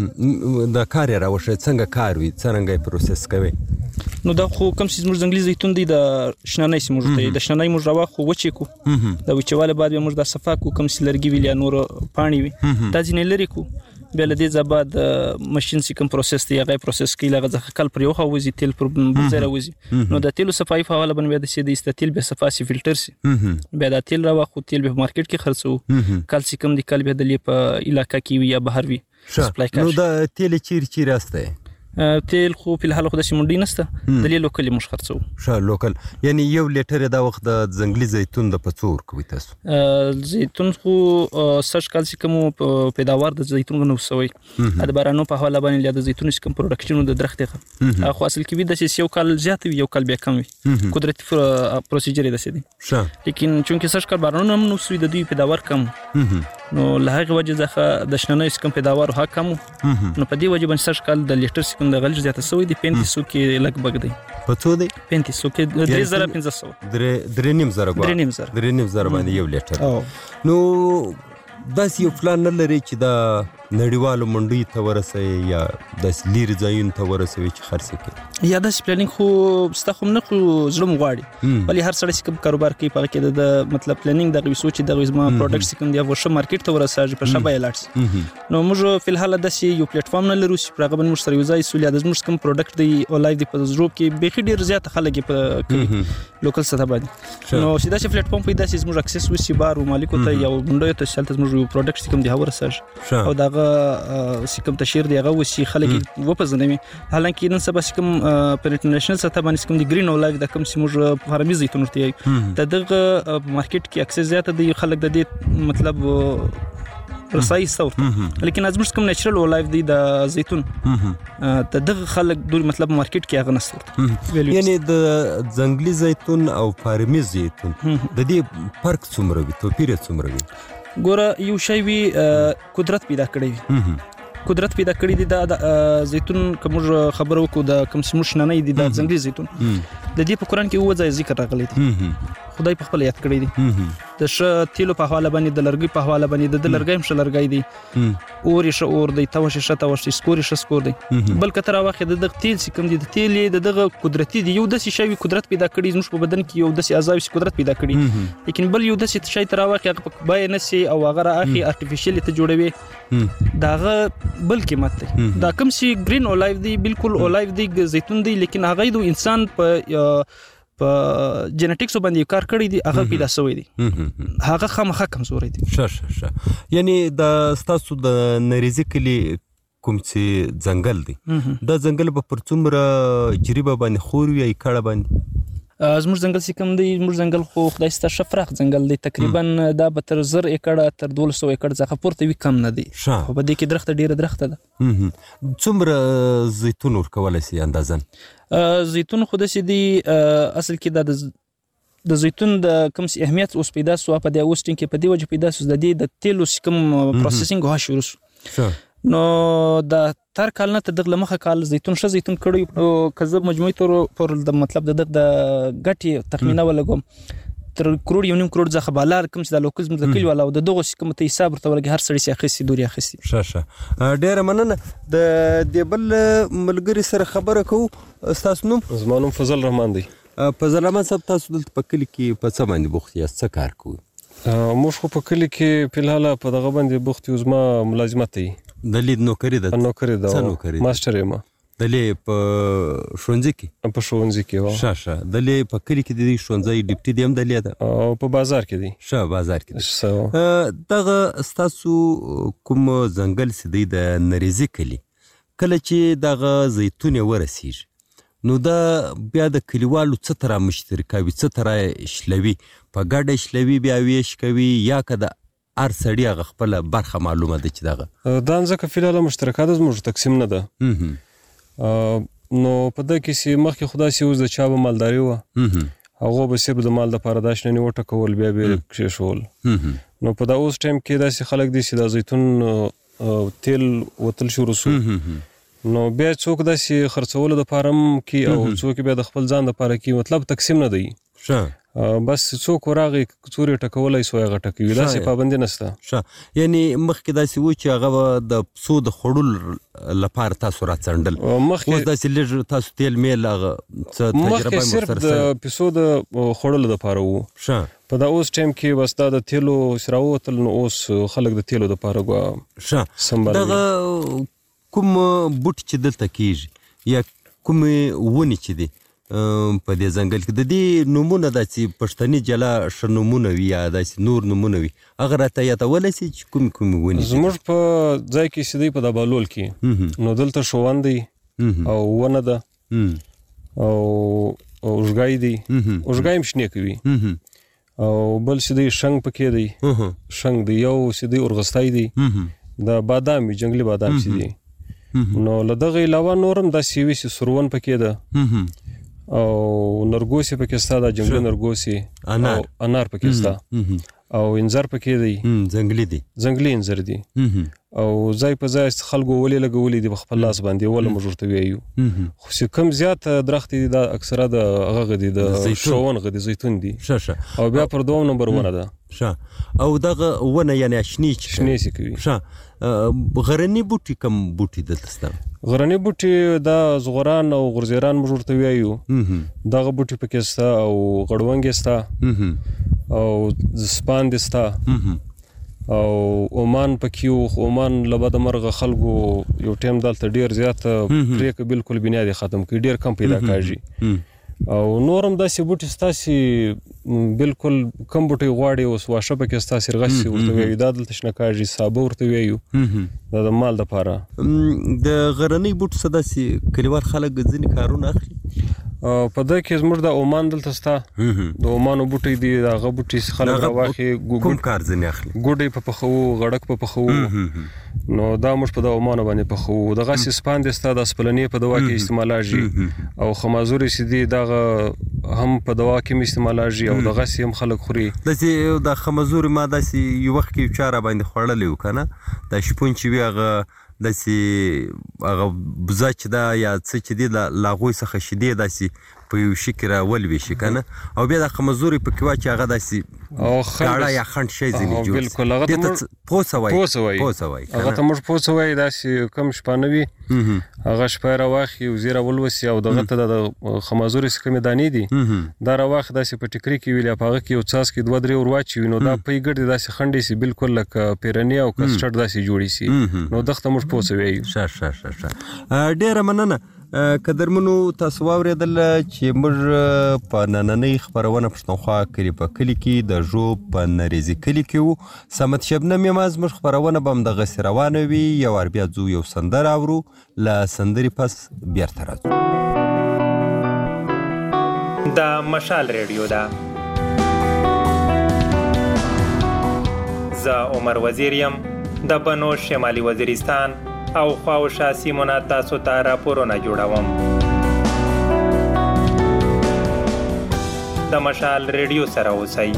دا کار راوشه څنګه کار وي څنګه پروسس کوي نو دا خو کوم سیز موږ ځنګلي زیتون دی د شننۍ سیمه ورته د شننۍ موږ راوا خو وچې کو دا وچواله بعد موږ د صفا کو کوم سلرګي ویل یا نور پانی وي دا ځینې لري کو بیا له دې زباد ماشين سي کوم پروسس دی هغه پروسس کوي لغه ځکه کل پر یو خو وزي تیل پر بزره وزي نو د تیلو صفای په حواله باندې د سي د استتیل به صفا سي فلټر سي بیا د تیل راوا خو تیل به مارکیټ کې خرڅو کال سي کوم دی کال به د لې په علاقې کې وي یا بهر وي نو د تیل چیر چیر استه تیل خو په الحال خو د سیمونډي نسته د لې لوکل مش خرڅو ښه لوکل یعنی یو لیټر دا وخت د ځنګلي زیتون د پڅور کوي تاسو زیتون خو سرچ کال سي کوم پیداوار د زیتون نو سوي د بارانو په حواله باندې د زیتون کوم پروډکشن د درخت ښه خو اصل کې وي د یو کال زیات وي یو کال بیا کم وي قدرتي پروسیجر د سدي ښه لیکن چونکه سرچ کال بارانو هم نو سوي د دوی پیداوار کم نو له هغه وجه ځخه د شننۍ کوم پیداوار ها کم نو په دې وجه باندې سرچ کال د لیټر کوم د غلط زیاته سوي د پنځه سو کې لګ بګ دی په څو دی پنځه سو کې درې زره پنځه سو درې درې نیم زره درې نیم زره درې نیم زره باندې یو لیټر نو داس یو پلان نه لري چې دا نړیوالو منډي ته ورسې یا د لیر ځایون ته ورسې چې خرڅ کړي یا د پلانینګ خو ستخم نه خو زړه مغواړي ولی هر سړی چې کاروبار کوي په کې د مطلب پلانینګ د سوچ د غوښما پروډکټس کوم دی ورشه مارکیټ ته ورسېږي په شبای لاټس نو موږ په الحال د سی یو پلیټ فارم نه لرو چې پرغه باندې موږ سره یو ځای سولیا د موږ کوم پروډکټ دی او لایف دی په زروب کې به ډیر زیات خلک په کوي لوکل سطح باندې نو سیدا چې پلیټ فارم پیدا سي موږ اکسس وسی بار او مالکو ته یو منډه ته شلته موږ پروډکټس کوم دی ورسېږي او داغه سیکم تشیر دی هغه وسی خلک وپزنوي حالانکه نن سبا سیکم پر انټرنیشنل سطح باندې کوم دی گرین او لایف د کوم سیمه فارمي زیتون ورته د دغه مارکیټ کې اکسس زیات دی خلک د دې مطلب رسای صوت لیکن از موږ کوم نیچرل او لایف دی د زیتون ته دغه خلک د مطلب مارکیټ کې هغه نسته یعنی د ځنګلي زیتون او فارمي زیتون د دې فرق څومره وي توپیر څومره وي ګوره یو شی وی قدرت پیدا کړی قدرت پیدا کړی دی د زیتون کوم خبرو کو د کوم سمش نه نه دی د ځنګلي زیتون د دې په قران کې و ځای ذکر راغلی دی خدای په خپل یاد کړی دی د ش تیلو په حواله باندې د لرګي په حواله باندې د لرګي مش لرګي دی اور ش اور دی توش ش توش سکور ش سکور دی بلکې تر واخه د تیل سکم دی د تیل د دغه قدرتي دی یو د شی قدرت پیدا کړی زموږ په بدن کې یو د اعضاء قدرت پیدا کړی لیکن بل یو د شی تر واخه په بای نسی او غره اخی ارتفیشل ته جوړوي داغه بل قیمت دی دا کوم سی گرین او لایف دی بالکل او لایف دی زیتون دی لیکن هغه د انسان په په جنټیکس باندې کار کړی دی هغه پیدا شوی دی هغه خامخا کمزوري دی ښه ښه ښه یعنی د ستاسو د نریزي کلی کوم چې ځنګل دی دا ځنګل په پرڅومره جریبه باندې خور وی کړه باندې زموږ ځنګل چې کوم دی زموږ ځنګل خو خدای ستاسو شفراخ ځنګل دی تقریبا دا به تر زر ایکړه تر دولس سوه ایکړه ځخه پورته وي کم نه دی خو په دې کې درخت ډیره درخت ده څومره زیتون ورکول شي اندازن زیتون خو د سي دی اصل کې د د زیتون د کوم اهمیت اوس پیدا سو په د اوسټینګ کې په دی وجه پیدا سو د دې د تیلو کوم پروسسینګ هو شروع شو نو د تر کال نه تر دغه مخه کال زیتون ش زیتون کړی او کزه مجموعي تور پر د مطلب د د غټي تخمینه ولګم تر کروڑ یو نیم کروڑ ځخه بالار کوم چې د لوکل د کلی والا او د دغه کوم ته حساب ورته ولګي هر سړی سي اخیسي دوری اخیسي ښه ښه ډیره مننه د دیبل ملګری سره خبره کو تاسو نوم زمانوم فضل رحمان دی فضل رحمان صاحب تاسو دلته په کلی کې په څه باندې بوخت یاست څه کار کوئ موږ خو په کلی کې په الحال په دغه باندې بوخت یو زما ملازمت دی د لید نوکری ده نوکری ده نوکری ماستر یم د لې په ښوونځي کې په ښوونځي کې و ښه ښه د لې په کلی کې د ښوونځي ډیپټي دی هم د لې ده او په بازار کې دی ښه بازار کې دی دغه ستاسو کوم ځنګل سي دی د نریزي کلی کله چې دغه زیتون ورسیږي نو دا بیا د کلیوالو څه تر مشترکوي څه تر شلوي په ګډه شلوي بیا ویش کوي یا که د هر سړي هغه خپله برخه معلومه ده چې دغه دا ځکه فیلحاله مشترکات زموږ تقسیم نه ده نو په دغه کې چې مخکې خو داسې اوس د چا به مالداري وه هغو به صرف د مال دپاره دا شننې وټکول بیا به یې کېښول نو په دا اوس ټایم کې داسې خلک دي چې د زیتون تیل وتل شروع سو نو بیا څوک داسې خرڅولو دپاره هم کوي او څوک بیا د خپل ځان دپاره کوي مطلب تقسیم نه دی بس څوک ورغی څورې ټکولی سو هغه ټکوي داسې پابندي نشته ښه یعنې مخکې داسې و چې هغه به د پسو د خوړلو لپاره تاسو راڅنډل اوس داسې لږ تاسو تیل میل هغه څه تجربه مخکې صرف د پسو د خوړلو دپاره و ښه په دا اوس ټایم کې بس دا د تیلو چې راووتل نو اوس خلک د تیلو دپاره ښه دغه کوم بوټي چې دلته کېږي یا کومې ونې چې دي په دې ځنګل کې د دې نومونه داسې پښتني جلا ښه نومونه وي یا داسې نور نومونه وي هغه راته یادولی شي چې کومې کومې ونې زموږ په ځای کې چې دی په دابالول کې نو دلته شوون دی او ونه ده او اوږګای دی اوږګای هم شنې کوي او بل چې دی شنګ پکې دی شنګ دی یو چې دی ارغستای دی د بادام وي جنګلي بادام چې دی نو له دغه علاوه نور هم داسې وي چې سرون پکې ده او نرګوسي پکې ستا دا جنګلي نرګوسي او انار پکې ستا او انځر پکې دی ځنګلي دی ځنګلي انځر دی او ځای په ځای خلکو ولې لګولي دي په خپل لاس باندې وله موږ ورته وایو خو چې کم زیات درخت دي دا اکثره د هغه دي د شوون غدي زیتون دي او بیا پر دوم نمبر ونه ده ښه او دغه ونه یعنې شنې شنې چې کوي ښه غرني بوټي کم بوټي دلته سته غرني بوټي دا زغران او غرزیران موږ ورته وایو دغه بوټي پکې سته او غړونګې سته او سپاندې سته او عمان پکې و عمان له بده مرغه خلکو یو ټایم دلته ډېر زیات پرېکړه بالکل بنیاد ختم کړي ډېر کم پیدا کېږي او نور هم داسې بوټي ستاسې بالکل کم بوټي غواړي اوس واښه پکې ستاسې رغسې ورته وایو دا دلته شنه کېږي سابه ورته وایو دا د مال دپاره د غرنۍ بوټو څه داسې کلیوال خلک ځینې کارونه اخلي په دغه کې زموږ د عمان دلته سته د عمانو بوټي دي د هغه بوټي خلک راواخلي کوم کار ځینې اخلي ګوډۍ په پخوو غړک په پخوو نو دا موږ په د عمانو باندې پخوو دغسې سپاندې سته د سپلنې په دوا کې استعمالیږي او خمازورې چې دي دغه هم په دوا کې هم استعمالیږي او دغسې هم خلک خوري داسې د خمازورې ما داسې یو وخت کې یو چا راباندې خوړلی و که نه دا شپون چې وي هغه داسې هغه بوزه چې ده یا څه چې دی له هغوی څخه شیدې داسې په یو شي کې راولوېشي که نه او بیا د خمزورې پکې واچي هغه داسې کاړه یا خنډ شی ځینې جوړ بالکل هغه ته موږ پوڅه وایي پوڅه وایي هغه ته موږ پوڅه وایي داسې کم شپانه وي هغه شپه یې راواخلي او زیره ولوسي او دغه ته د خمزورې چې کومې دانې دي دا راواخلي داسې په ټیکري کې ویلي په هغه کې یو څاڅکي دوه درې ور واچوي نو دا پۍ ګرځي داسې خنډې سي بالکل لکه پیرني او کسټرډ داسې جوړې سي نو دغه ته موږ پوڅه وایو ښه ښه ښه ښه ډېره مننه قدرمنو تاسو واورېدل چې موږ په نننۍ خپرونه پښتونخوا کلي په کلي کې د ژوب په نریزي کلي کې وو صمد شبنم یم زموږ خپرونه به همدغسې روانه وي یو وار بیا ځو یو سندره اورو له سندرې پس بیرته راځو دا مشال ریډیو ده زه عمر وزیر یم د بنو شمالي وزیرستان او خواوشا سیمونه تاسو ته راپورونه جوړوم د مشال ریډیو سره اوسئ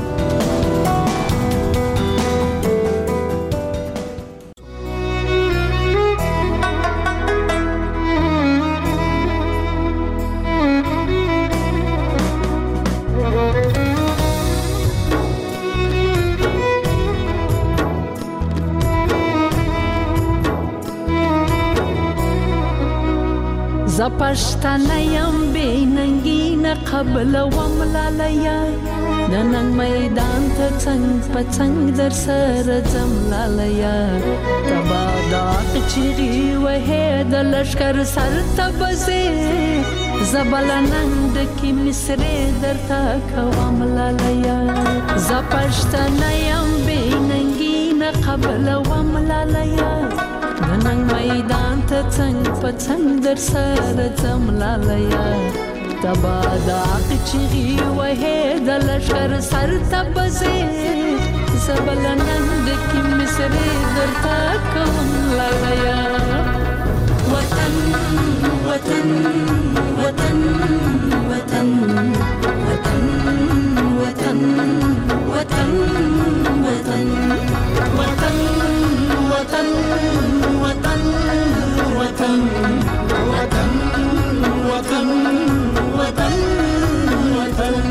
ز پښتنه یم بې ننګي نه قبلوم لالیه د ننګ میدان ته څنګ په څنګ در سره ځم لالیه ته به دا چیغې وهې د لښکر سر ته به ځې زه به له ننګ ډکې مصرې درته کوم لالیه زه پښتنه یم بې ننګي نه قبلوم لالیه د ننګ میدان ته څنګ په څنګ در سره ځم لالیه ته به دا چیغې وهې د لښکر سر ته به ځې زه به له ننګ ډکې مسرې درته کوم لالیه وطن وطن وطن وطن وطن وطن وطن وطن وطن وطن وطن وطن وطن وطن وطن وطن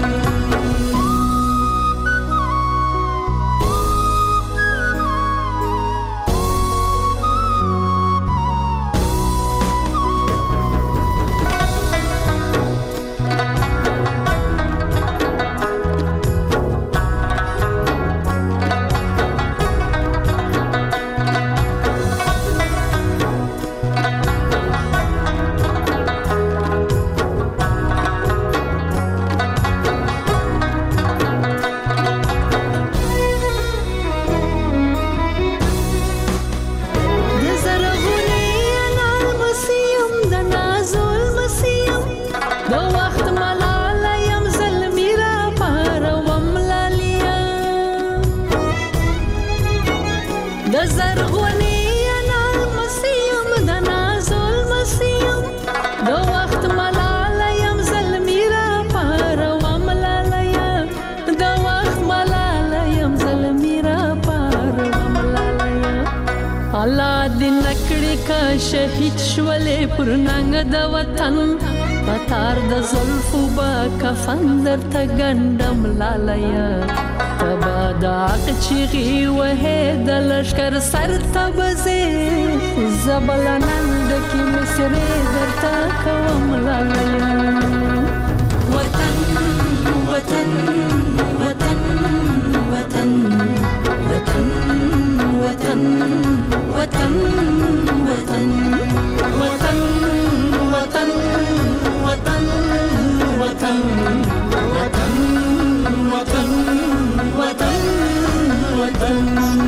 شهید شولې پر ننګ د وطن پتار د زلفو با کفن درته ګنډم لالیه تبا د حق چیغې وهې د لښکر سر ته بځې زبله ننډ کې مسرې درته کوم لالیه وطن وطن وطن وطن وطن وطن وطن وطن وطن وطن وطن وطن وطن وطن وطن وطن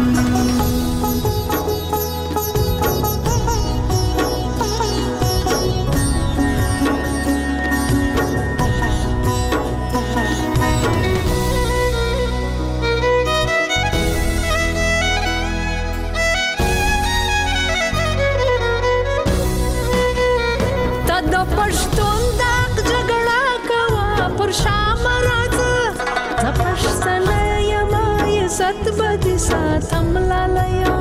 ساتم لالیه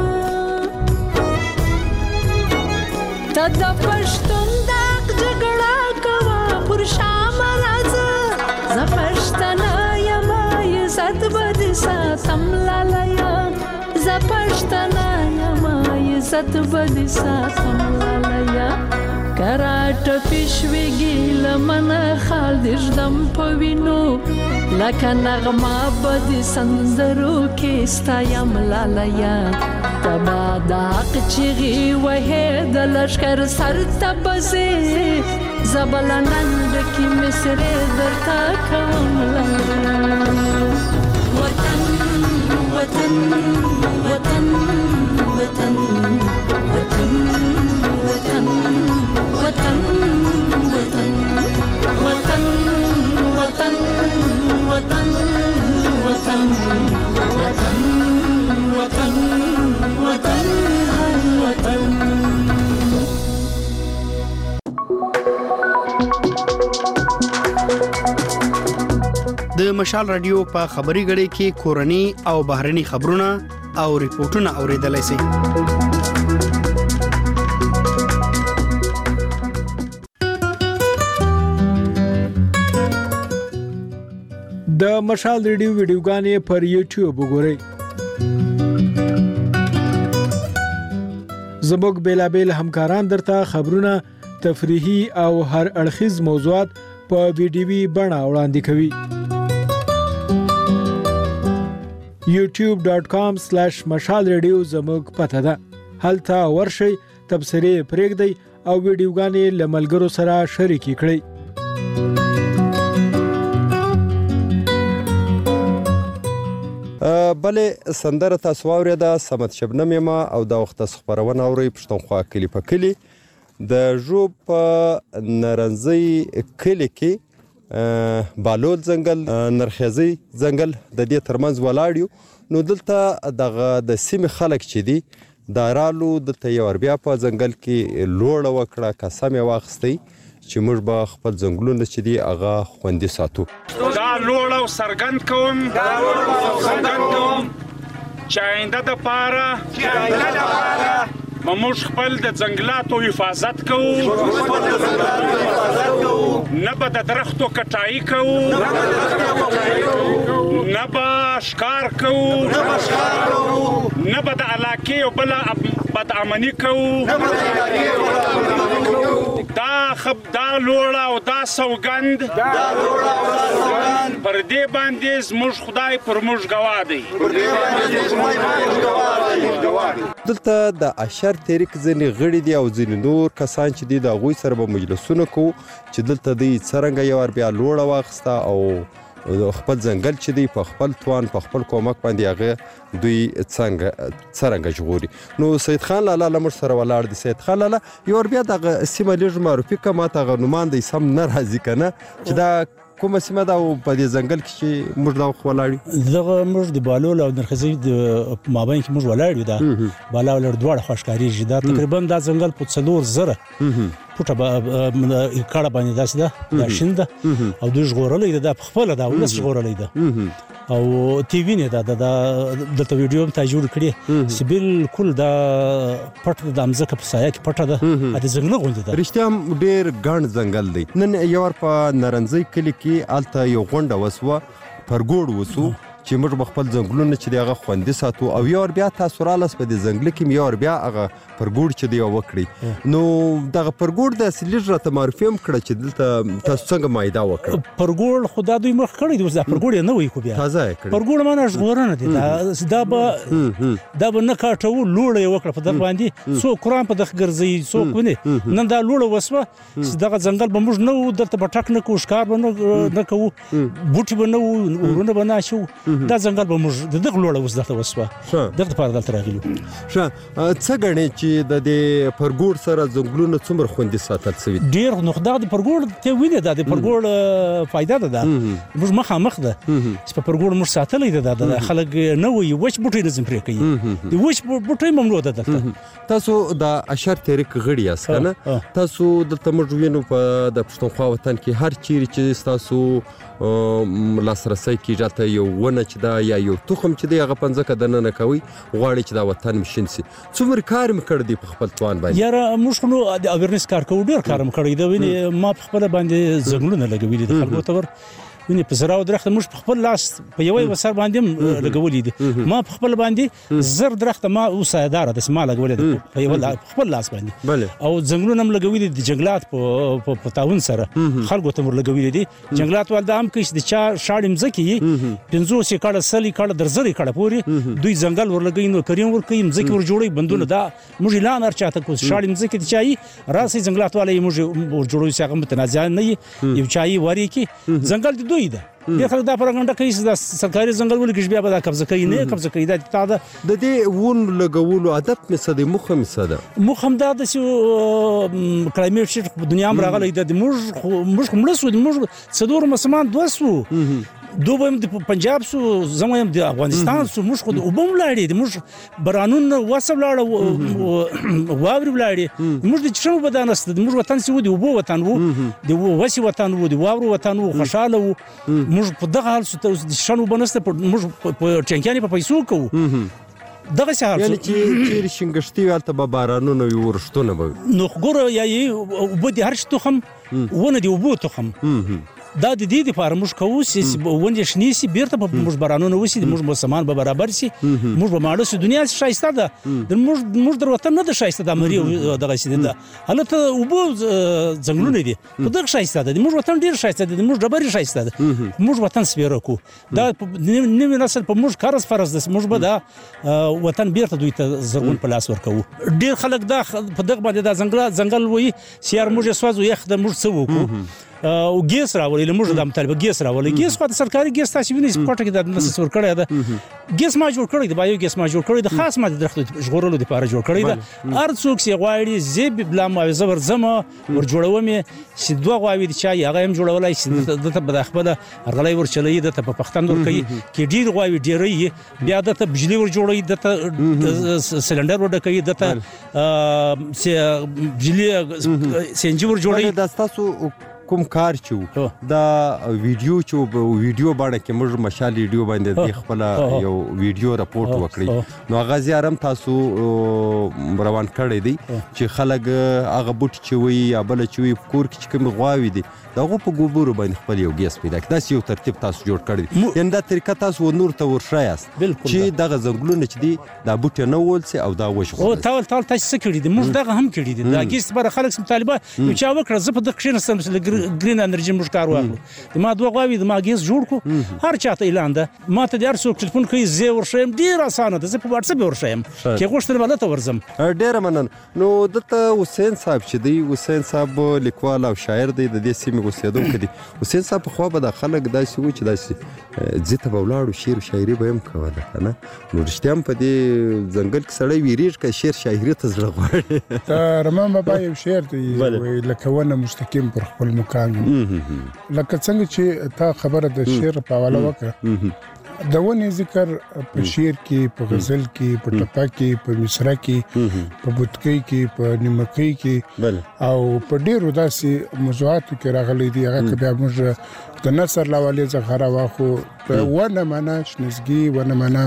تا د پښتون داغ جګړه کوا پر شام راځه ز پښتنه یم عزت بد ساتم لالیه ز پښتنه یم عزت بد ساتم لالیه کراټ پښویږي لمن خال دژدم پوینو لکه نغمه بد سندرو کې ستایم لالیه تبا د حق چیغې وهې د لښکر سر ته بځې زبله ننډ کې مسرې درته کوم لالیه وطن وطن وطن وطن وطن وطن وطن وطن وطن وطن وطن وطن وطن وطن وطن وطن د مشال رادیو په خبري غړي کې کورني او بهرني خبرونه او ریپورتونه اوریدلای شئ. د مشال ریډیو ویډیوګانې پر یوټیوب وګورئ. زموږ بیلابیل همکاران درته خبرونه، تفریحي او هر اړخیز موضوعات په ویډیوي بڼه وړاندې کوي. یوټیوب ډاټ کام سلیش مشال ریډیو زموږ پته ده. هلته ورشئ، تبصرې پرېږدئ او ویډیوګانې له ملګرو سره شریکې کړئ. بلې سندره تاسو واورېده، صمد شبنم یم او دا وخت تاسو خپرونه اورئ پښتونخوا کلي په کلي. د ژوب په نرنځۍ کلي کې بالول ځنګل، نرخیزۍ ځنګل د دې ترمنځ ولاړ یو. نو دلته دغه د سیمې خلک چې دي دا رالو دلته یو بیا په ځنګل کې لوړه وکړه قسم یې واخیستی چې موږ به خپل ځنګلونه چې دي هغه خوندي ساتو. دا لوړ او څرګند کوم دا لوړ او څرګند کوم چې آینده دپاره چې آینده دپاره به موږ خپل د ځنګلاتو حفاظت کوو نه به د درختو کټایي کوو نه به ښکار کوو نه به د علاقې یو بله بدامني کوو. دا خب دا لوړه او دا سوګند پر دې باندې زموږ خدای پر موږ ګواه دی. دلته د اشر تحریک ځینې غړي دي او ځینې نور کسان چې دي د هغوی سره به مجلسونه کوو چې دلته دوی څرنګه یو بیا لوړه واخیسته او خپل ځنګل چې دی په خپل توان په خپل کومک باندې هغه دوی څنګه څرنګه ژغوري. نو سید خان لالا له موږ سره ولاړ دی. سید خان لالا یو بیا دغه سیمه لږ معرفي کړه ماته هغه نومان دی سم نه راځي که نه چې دا کومه سیمه ده او په دې ځنګل کې چې موږ دا ولاړ یو؟ دغه موږ د بالول او نرخزي د مابین کې موږ ولاړ یو. دا بالا ولر دواړه خوښ ښکارېږي. دا تقریبا دا ځنګل په څلور زره پټه کاړه باندې داسې ده دا شین ده او دوی ژغورلی ده. دا پخپله دا ولس ژغورلی ده او ټي وي نه ده دا دلته ویډیو هم تا جوړ کړې چې بالکل دا پټ د مځکه په سایه کې پټه ده د ځنګله غوندې ده. رښتیا هم ډېر ګڼ ځنګل دی. نن یو ور په نرنځی کلي کې هلته یو غونډه وسوه پرګوړ وسو چې موږ به خپل ځنګلونه چې دی هغه خوندي ساتو او یو ور بیا تاسو رالاست په دې ځنګله کې یو ور بیا هغه پرګوړ چې دی وکړئ. نو دغه پرګوړ داسې لږ راته معرفي هم کړه چې دلته تاسو څنګه معاهده وکړه. پرګوړ خو دا دوی مخ کړی دی. اوس دا پرګوړ یې نه وایي خو بیا تازه یې کړی. پرګوړ معنی ژغورنه دی. دا به دا به نه کاټو لوړه یې وکړه په دغه باندې څوک قرآن په دغه ګرځوي څوک ونې نن دا لوړه وسوه چې دغه ځنګل به موږ نه وو دلته به ټک نه کوو ښکار به نه کوو بوټي به نه وو ورونه به نه اچوو. دا ځنګل به موږ د دغه لوړه اوس دلته وسوه دغه دپاره دلته راغلي. ښه څه ګڼې چې د دې پرګوړ سره ځنګلونه څومره خوندي ساتل سوي؟ ډېر. نو دغه د پرګوړ ته وینې دا د پرګوړ فایده ده دا موږ مخامخ ده چې په پرګوړ موږ ساتلی ده. دا خلک نه وایي وچ بوټی نه ځم پرې کوي. د وچ بوټی ممنوع ده دلته. تاسو د اشر تحریک غړي یاست که نه؟ تاسو دلته موږ وینو په د پښتونخوا وطن کې هر چیرې چې ستاسو لاسرسی کېږي هلته یو ونه چې ده یا یو تخم چې دی هغه په ځمکه دننه کوئ غواړئ چې دا وطن مې شین سي. څومره کار مې کړی دی په خپل توان باندې؟ یاره موږ خو نو د اویرنس کار کوو ډېر کار مې کړی دی. وینې ما په خپله باندې ځنګلونه لګولي دي خلکو ته ور وینې په زراو درخته موږ په خپل لاس په یوه یوه سر باندې هم لګولي دي. ما په خپل باندې زر درخته ما اوس سایهداره داسې ما لګولې ده په یوه خپل لاس باندې او ځنګلونه هم لګولي دي د جنګلات په تعاون سره خلکو ته مو لګولي دي. جنګلات وال دا هم کوي چې د چا شاړې مځکې یي پنځوس یې کاله سل یې کاله در زر یې کاله پورې دوی ځنګل ورلګوي نو کریم ورکوي مځکې ور جوړوي بندونه. دا موږ اعلان هر چاته کوو شاړې مځکې د چا یي راسئ ځنګلات والا یې موږ ور جوړوي چې هغه متنازعه نه یي یو چا یې وارې کړي ځنګل د دوی ده. ډېر خلک دا پروګنډه کوي چې دا سرکاري ځنګل ولې کېږي بیا به دا قبضه کوي. نه قبضه کوي. دا تا ده د دې ونو لګولو هدف مې څه دی؟ موخه مې څه ده؟ موخه هم دا ده چې کلایمیټ چینج په دنیا هم راغلی ده. موږ خو موږ خو مړه سو موږ څلور مسلمان دوه سو دو به هم د پنجاب سو زما هم د افغانستان سو موږ خو د اوبه هم ولاړې دي موږ بارانون وسه ولاړه واورې ولاړې موږ د چشمو به دا نسته موږ وطن سي و د اوبو وطن و د وسې وطن و د واورو وطن و خوشحاله و موږ په دغه حال سو د شنو به نسته موږ په ټینکیانې په پیسو کوو دغه سهار یعنی چې چیرې شینګشتي وي هلته به بارانونه وي ورښتونه به وي. نو ګوره یا یې اوبه د هر شي تخم ونه د اوبو تخم دا د دې لپاره موږ کوو چې ونې شنې سي بیرته به موږ بارانونه وسي موږ موسمان به برابر سي موږ به ماړه سي دنیا ښایسته ده موږ موږ در وطن نه ده ښایسته ده مري دغه سي ده هلته اوبه ځنګلونه دي په دغه ښایسته ده موږ وطن ډېر ښایسته ده موږ ډبرې ښایسته ده موږ وطن سپېره کوو. دا نوي نسل په موږ قرض فرض ده موږ به دا وطن بیرته دوی ته زرغون په لاس ورکوو. ډېر خلک دا په دغه باندې دا ځنګل ځنګل وایي چې یار موږ یې سوځو یخ ده موږ څه وکړو او ګیس راولي لمر د مطالبه ګیس راولي ګیس خو د سرکاري ګیس تاسو وینئ سپورټ کې د نس سور کړی دا ګیس ما جوړ کړی د بایو ګیس ما جوړ کړی د خاص ما د درختو ژغورلو لپاره جوړ کړی دا هر څوک چې غواړي زیب بلا ما زبر زما ور جوړوم چې دوه غواوی د چای هغه هم جوړولای چې د ته په خپل هرغلای ور چلای د ته په پښتون ور کوي کې ډیر غواوی ډیرې بیا د ته بجلی ور جوړوي د ته سلندر ور ډکوي د ته چې بجلی سنجي ور جوړوي دا تاسو کوم کار چې دا ویډیو چې ویډیو باندې کې موږ مشال ویډیو باندې د خپل یو ویډیو راپورټ وکړی نو هغه زیارم تاسو روان کړی دی چې خلک هغه بوټ چې وي یا بل چې وي کور کې کوم غواوي دي دغه په ګوبورو باندې خپل یو ګیس پیدا کړي دا یو ترتیب تاسو جوړ کړی یعنی دا طریقه تاسو نور ته ورشایاست چې دغه زنګلونه چې دي دا بوټ نه ولسي او دا وښه او تاول تاول تاسو څه کړی دي موږ دغه هم کړی دي دا ګیس بر خلک سم طالبه چې وکړه زه په دغه کښینستم ګرین انرژي موږ کار واخلو ما دوه غواوي د ما ګیس جوړ کو هر چاته اعلان ده ما ته د هر څوک ټلیفون کوي زه ورشم ډیر اسانه ده زه په واتس اپ ورشم کې غوښتل بل ته ورزم ډیر منن نو دته حسین صاحب چې دی حسین صاحب لیکوال او شاعر دی د دې سیمې اوسېدونکی دی حسین صاحب په خوا به د خلک داسې وي چې داسې ځته به ولاړو شعر شاعري به هم کوله که نه نو رښتیا هم په دې ځنګل کې سړی ویرېږي که شعر شاعري ته زړه غواړي د رحمان بابا یو شعر دی لکه ونه مستقیم پر خپل مقام لکه څنګه چې تا خبره د شعر په حواله وکړه د ونې ذکر په شعر کې په غزل کې په ټپه کې په مصرع کې په بوتکۍ کې په نیمکۍ کې او په ډېرو داسې موضوعاتو کې راغلی دی هغه که بیا موږ د نثر له حوالې څخه راواخلو ونه معنا شنیزګي ونه معنا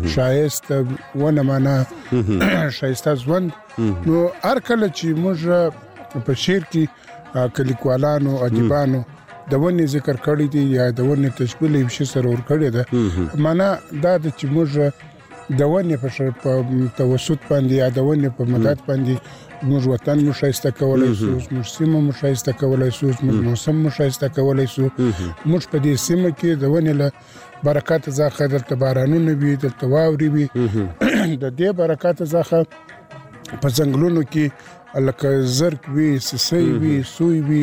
ښایست ونه معنا ښایسته ژوند نو هر کله چې موږ په شعر کې کلیکوالانو ادیبانو د ونې ذکر کړی دی یا د ونې تشبیه له شي سره ور کړی ده معنا دا د چې موږ د ونې په توسط باندې یا د ونې په مدد باندې موږ وطن مشایسته کولای شو موږ سیمه مشایسته کولای شو موږ موسم مشایسته کولای شو موږ په دې سیمه کې د ونې له برکات ځخه دلته بارانونه وي دلته واوري وي د دې برکات ځخه په ځنګلونو کې لکه زرک وي سسۍ وي سوی وي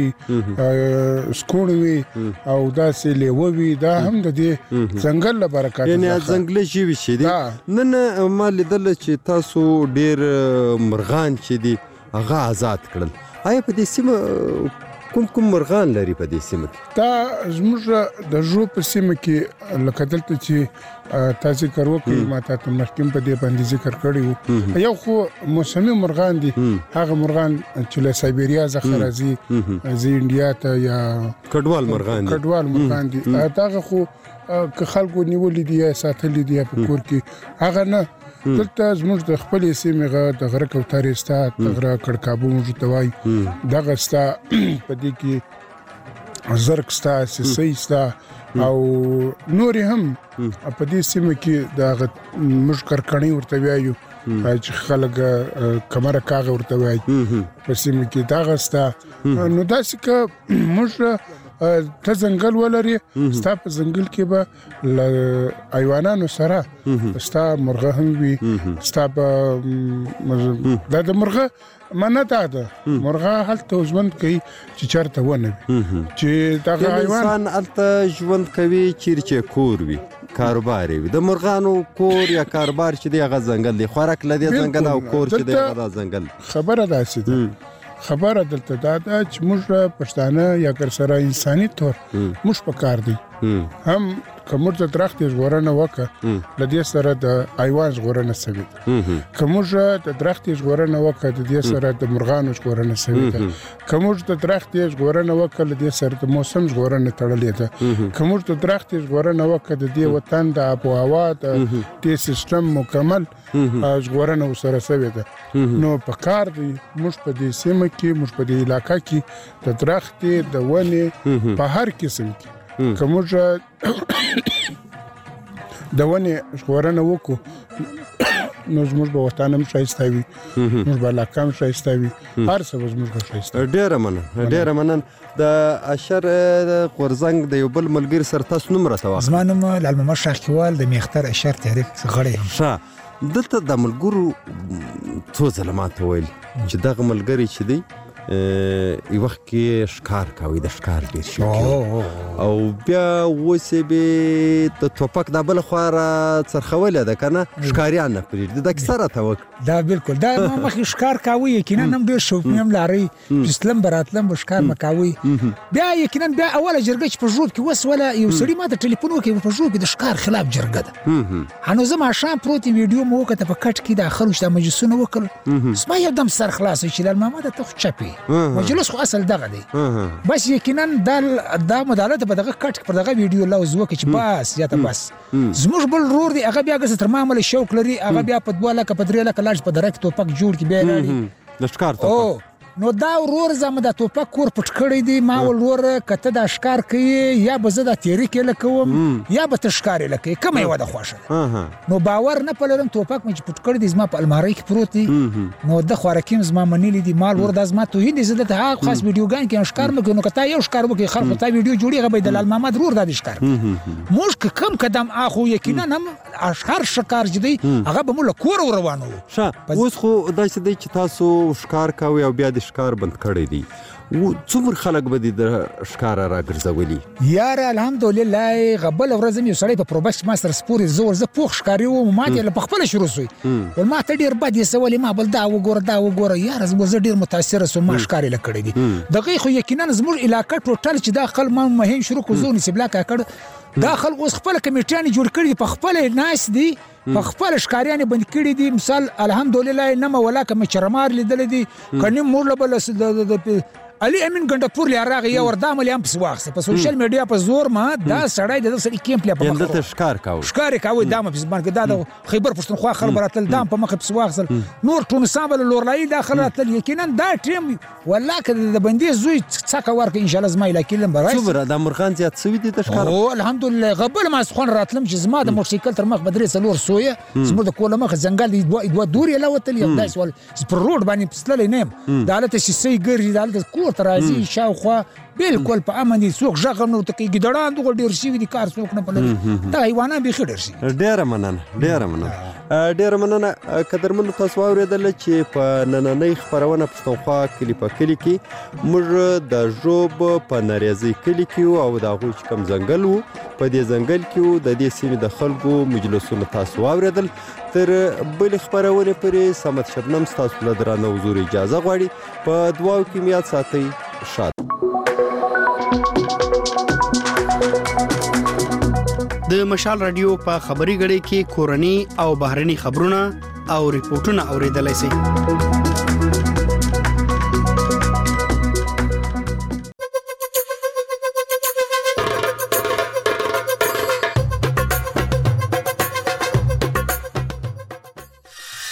سکوڼ وي او داسې لیوه وي دا هم د دې ځنګل له برکات یعنی ځنګلي ژوي چې دي نن ما لیدل چې تاسو ډېر مرغان چې دي هغه آزاد کړل آیا په دې سیمه کوم کوم مرغان لري په دې سیمه کې دا زموږ د ژوو په سیمه کې لکه دلته چې تاسو ذکر وکړئ ما ته مخکې په دې باندې ذکر کړی وو یو خو موسمي مرغان دي هغه مرغان چې له سایبریا څخه راځي زی انډیا ته یا کډوال مرغان دي کډوال مرغان دي هغه خو که خلکو نیولې دي یا ساتلې دي په کور کې هغه نه دلته زموږ د خپلې سیمې غا د غره کوترې ستا د غره کړکابو موږ ته وایي دغه ستا په دې کې زرک ستا سسۍ ستا او نورې هم په دې سیمه کې د موږ کرکڼۍ ورته وایو چې خلک کمره کاغه ورته وایي په سیمه کې دغه ستا نو داسې که موږ ته ځنګل ولري ستا په ځنګل کې به له حیوانانو سره ستا مرغه هم وي ستا په دا د مرغه معنا دا ده مرغه هلته ژوند کوي چې چېرته ونه وي چې دغه حیوان انسان هلته ژوند کوي چیرې چې کور وي کاروبار وي د مرغانو کور یا کاروبار چې دی هغه ځنګل دی خوراک له دې ځنګل او کور چې دی هغه ځنګل خبره داسې ده خبره دلته دا ده چې موږ پښتانه یا ګر سره انساني تور موږ په کار دی هم کومه د درخت ژغورنه وکړه د دې سره د حیوان ژغورنه سوي کومه د درخت ژغورنه وکړه د دې سره د مرغانو ژغورنه سوي کومه د درخت ژغورنه وکړه د دې سره د موسم ژغورنه تړلې ده کومه د درخت ژغورنه وکړه د دې وطن د آب او هوا د دې سیستم مکمل ژغورنه سره سوي ده نو په کار دی موږ په دې سیمه کې موږ په دې علاقې کې د درخت د ونې په هر قسم کې کومه د ونې ژغورنه وکړو نو زموږ به وطن هم ښایسته وي موږ به علاقه هم ښایسته وي هر څه به زموږ ښایسته ډېره مننه ډېره مننه د اشر غورځنګ د یو بل ملګري سره تاسو نوم راته واخلئ زما نوم لعل محمد شاکیوال د میختر اشر تحریک غړی یم ښه دلته د ملګرو څو ځله ماته ویل چې دغه ملګري چې دی یو وخت کې ښکار کوي د ښکار ډېر شوقي او بیا اوس یې به د ټوپک د بله خوا را څرخولې ده که نه ښکاریان نه پرېږدي دا کیسه راته وکړه. دا بالکل دا ما مخکې ښکار کوي یقینا هم ډېر شوقي هم لرئ چې تلم به راتلم به ښکار مه کوئ بیا یقینا بیا اوله جرګه چې په ژوب کې وسوله یو سړي ما ته ټلیفون وکړي په ژوب کې د ښکار خلاف جرګه ده نو زه ماښام پروت یم ویډیو مو وکړه په کټ کې د خلکو چې دا مجلسونه وکړل زما یو دم سر خلاص چې لال محمد ته خو چپ یې مجلس خو اصل دغه دی بس یقینا دا مداله په دغه کټ پر دغه ویډیو لوز وکړي چې بس یا ته بس زموږ بل رور دی هغه بیا ګس تر معاملې شوق لري هغه بیا په دوه لکه په درې لکه لاړ په درک ټوپک جوړ کړي بیا راړي د ښکار ټوپک نو دا ورور زما د ټوپک کور پټ کړی دی ما ورور کته د ښکار کوي یا به زه د تیری کې لکوم یا به ته ښکار لکې کوم یو د خوښه نو باور نه پلرم ټوپک مې پټ کړی دی زما په الماری کې پروت دی نو د خوراکیم زما منلی دی مال ور د زما توهین دي زه د هغه خاص ویډیوګان کې ښکار مې نو کته یو ښکار وکي خلکو ته ویډیو جوړي غوي د لال محمد رور د ښکار موږ کم قدم اخو یقینا هم اشکار ښکار جدي هغه به موږ کور روانو ښه اوس خو داسې دی چې تاسو ښکار کوي او بیا د ښکار بند کړی دی څومره خلک به دې د ښکاره راګرځولي یاره الحمدلله غبل ورځ مې یو سړی په پروبکس ما سره سپورې زه ورزه پوخ ښکاري وم ما ته په خپله شروع سوی ول ما ته ډېر بد یې سولې ما بل دا وګوره دا وګوره یاره زه ډېر متاثره سوم ما ښکارې له کړی دي دغې خو یقینا زموږ علاقه ټوټل چې دا خل ما مهم شروع کو زه نصیب لا کړ دا خلک اوس خپله کمیټیانې جوړ کړي په خپله ناست دي په خپل ښکاریانې بند کړي دي مثال الحمدلله نه مې ولا که مې چرمار لیدلی دي که نیم مور له بل علي امین ګنډپور لیا راغی یو وردا مې هم پس واخسه په سوشل میډیا په زور ما دا سړی د سړي کیمپ لیا په مخ ته ښکار کاوه ښکار کاوه دا مې په ځبان کې دا د خیبر پښتونخوا خبر اتل دا په مخ په واخسل نور ټول سامبل لورلای داخل اتل یقینا دا ټیم والله که د بندې زوی څکه ورک ان شاء الله زما اله کلم برای څومره د مرغان زیات سوي دي د ښکار او الحمدلله غبل ما سخون راتلم چې زما د موټرسایکل تر مخ بدرې سلور سوې زما د کوله مخ ځنګل دی دوه دوه دوري لا وتل یو داس ول پر روډ باندې پسلې نیم دا حالت شي سي ګرځي دا حالت کور ترازي خو بالکل په امن دي څوک ژغ نو ته کې ګډړان دغه ډیر شي دي کار څوک نه پلي دا حیوانات به خډر شي ډیر مننه ډیر مننه ډیر مننه قدرمن تاسو اوریدل چې په نننۍ خبرونه پښتونخوا کلی په کلی کې موږ د ژوب په نریزي کلی کې او د غوښ کم ځنګل وو په دې ځنګل کې د دې سیمې د خلکو مجلسونو تاسو اوریدل تر بل خبرونه پرې سمت شبنم تاسو له درانه حضور اجازه غواړي په دواو کې میات ساتي شاد د مشال رادیو په خبري غړي کې کورني او بهرني خبرونه او ریپورتونه اوریدلای شئ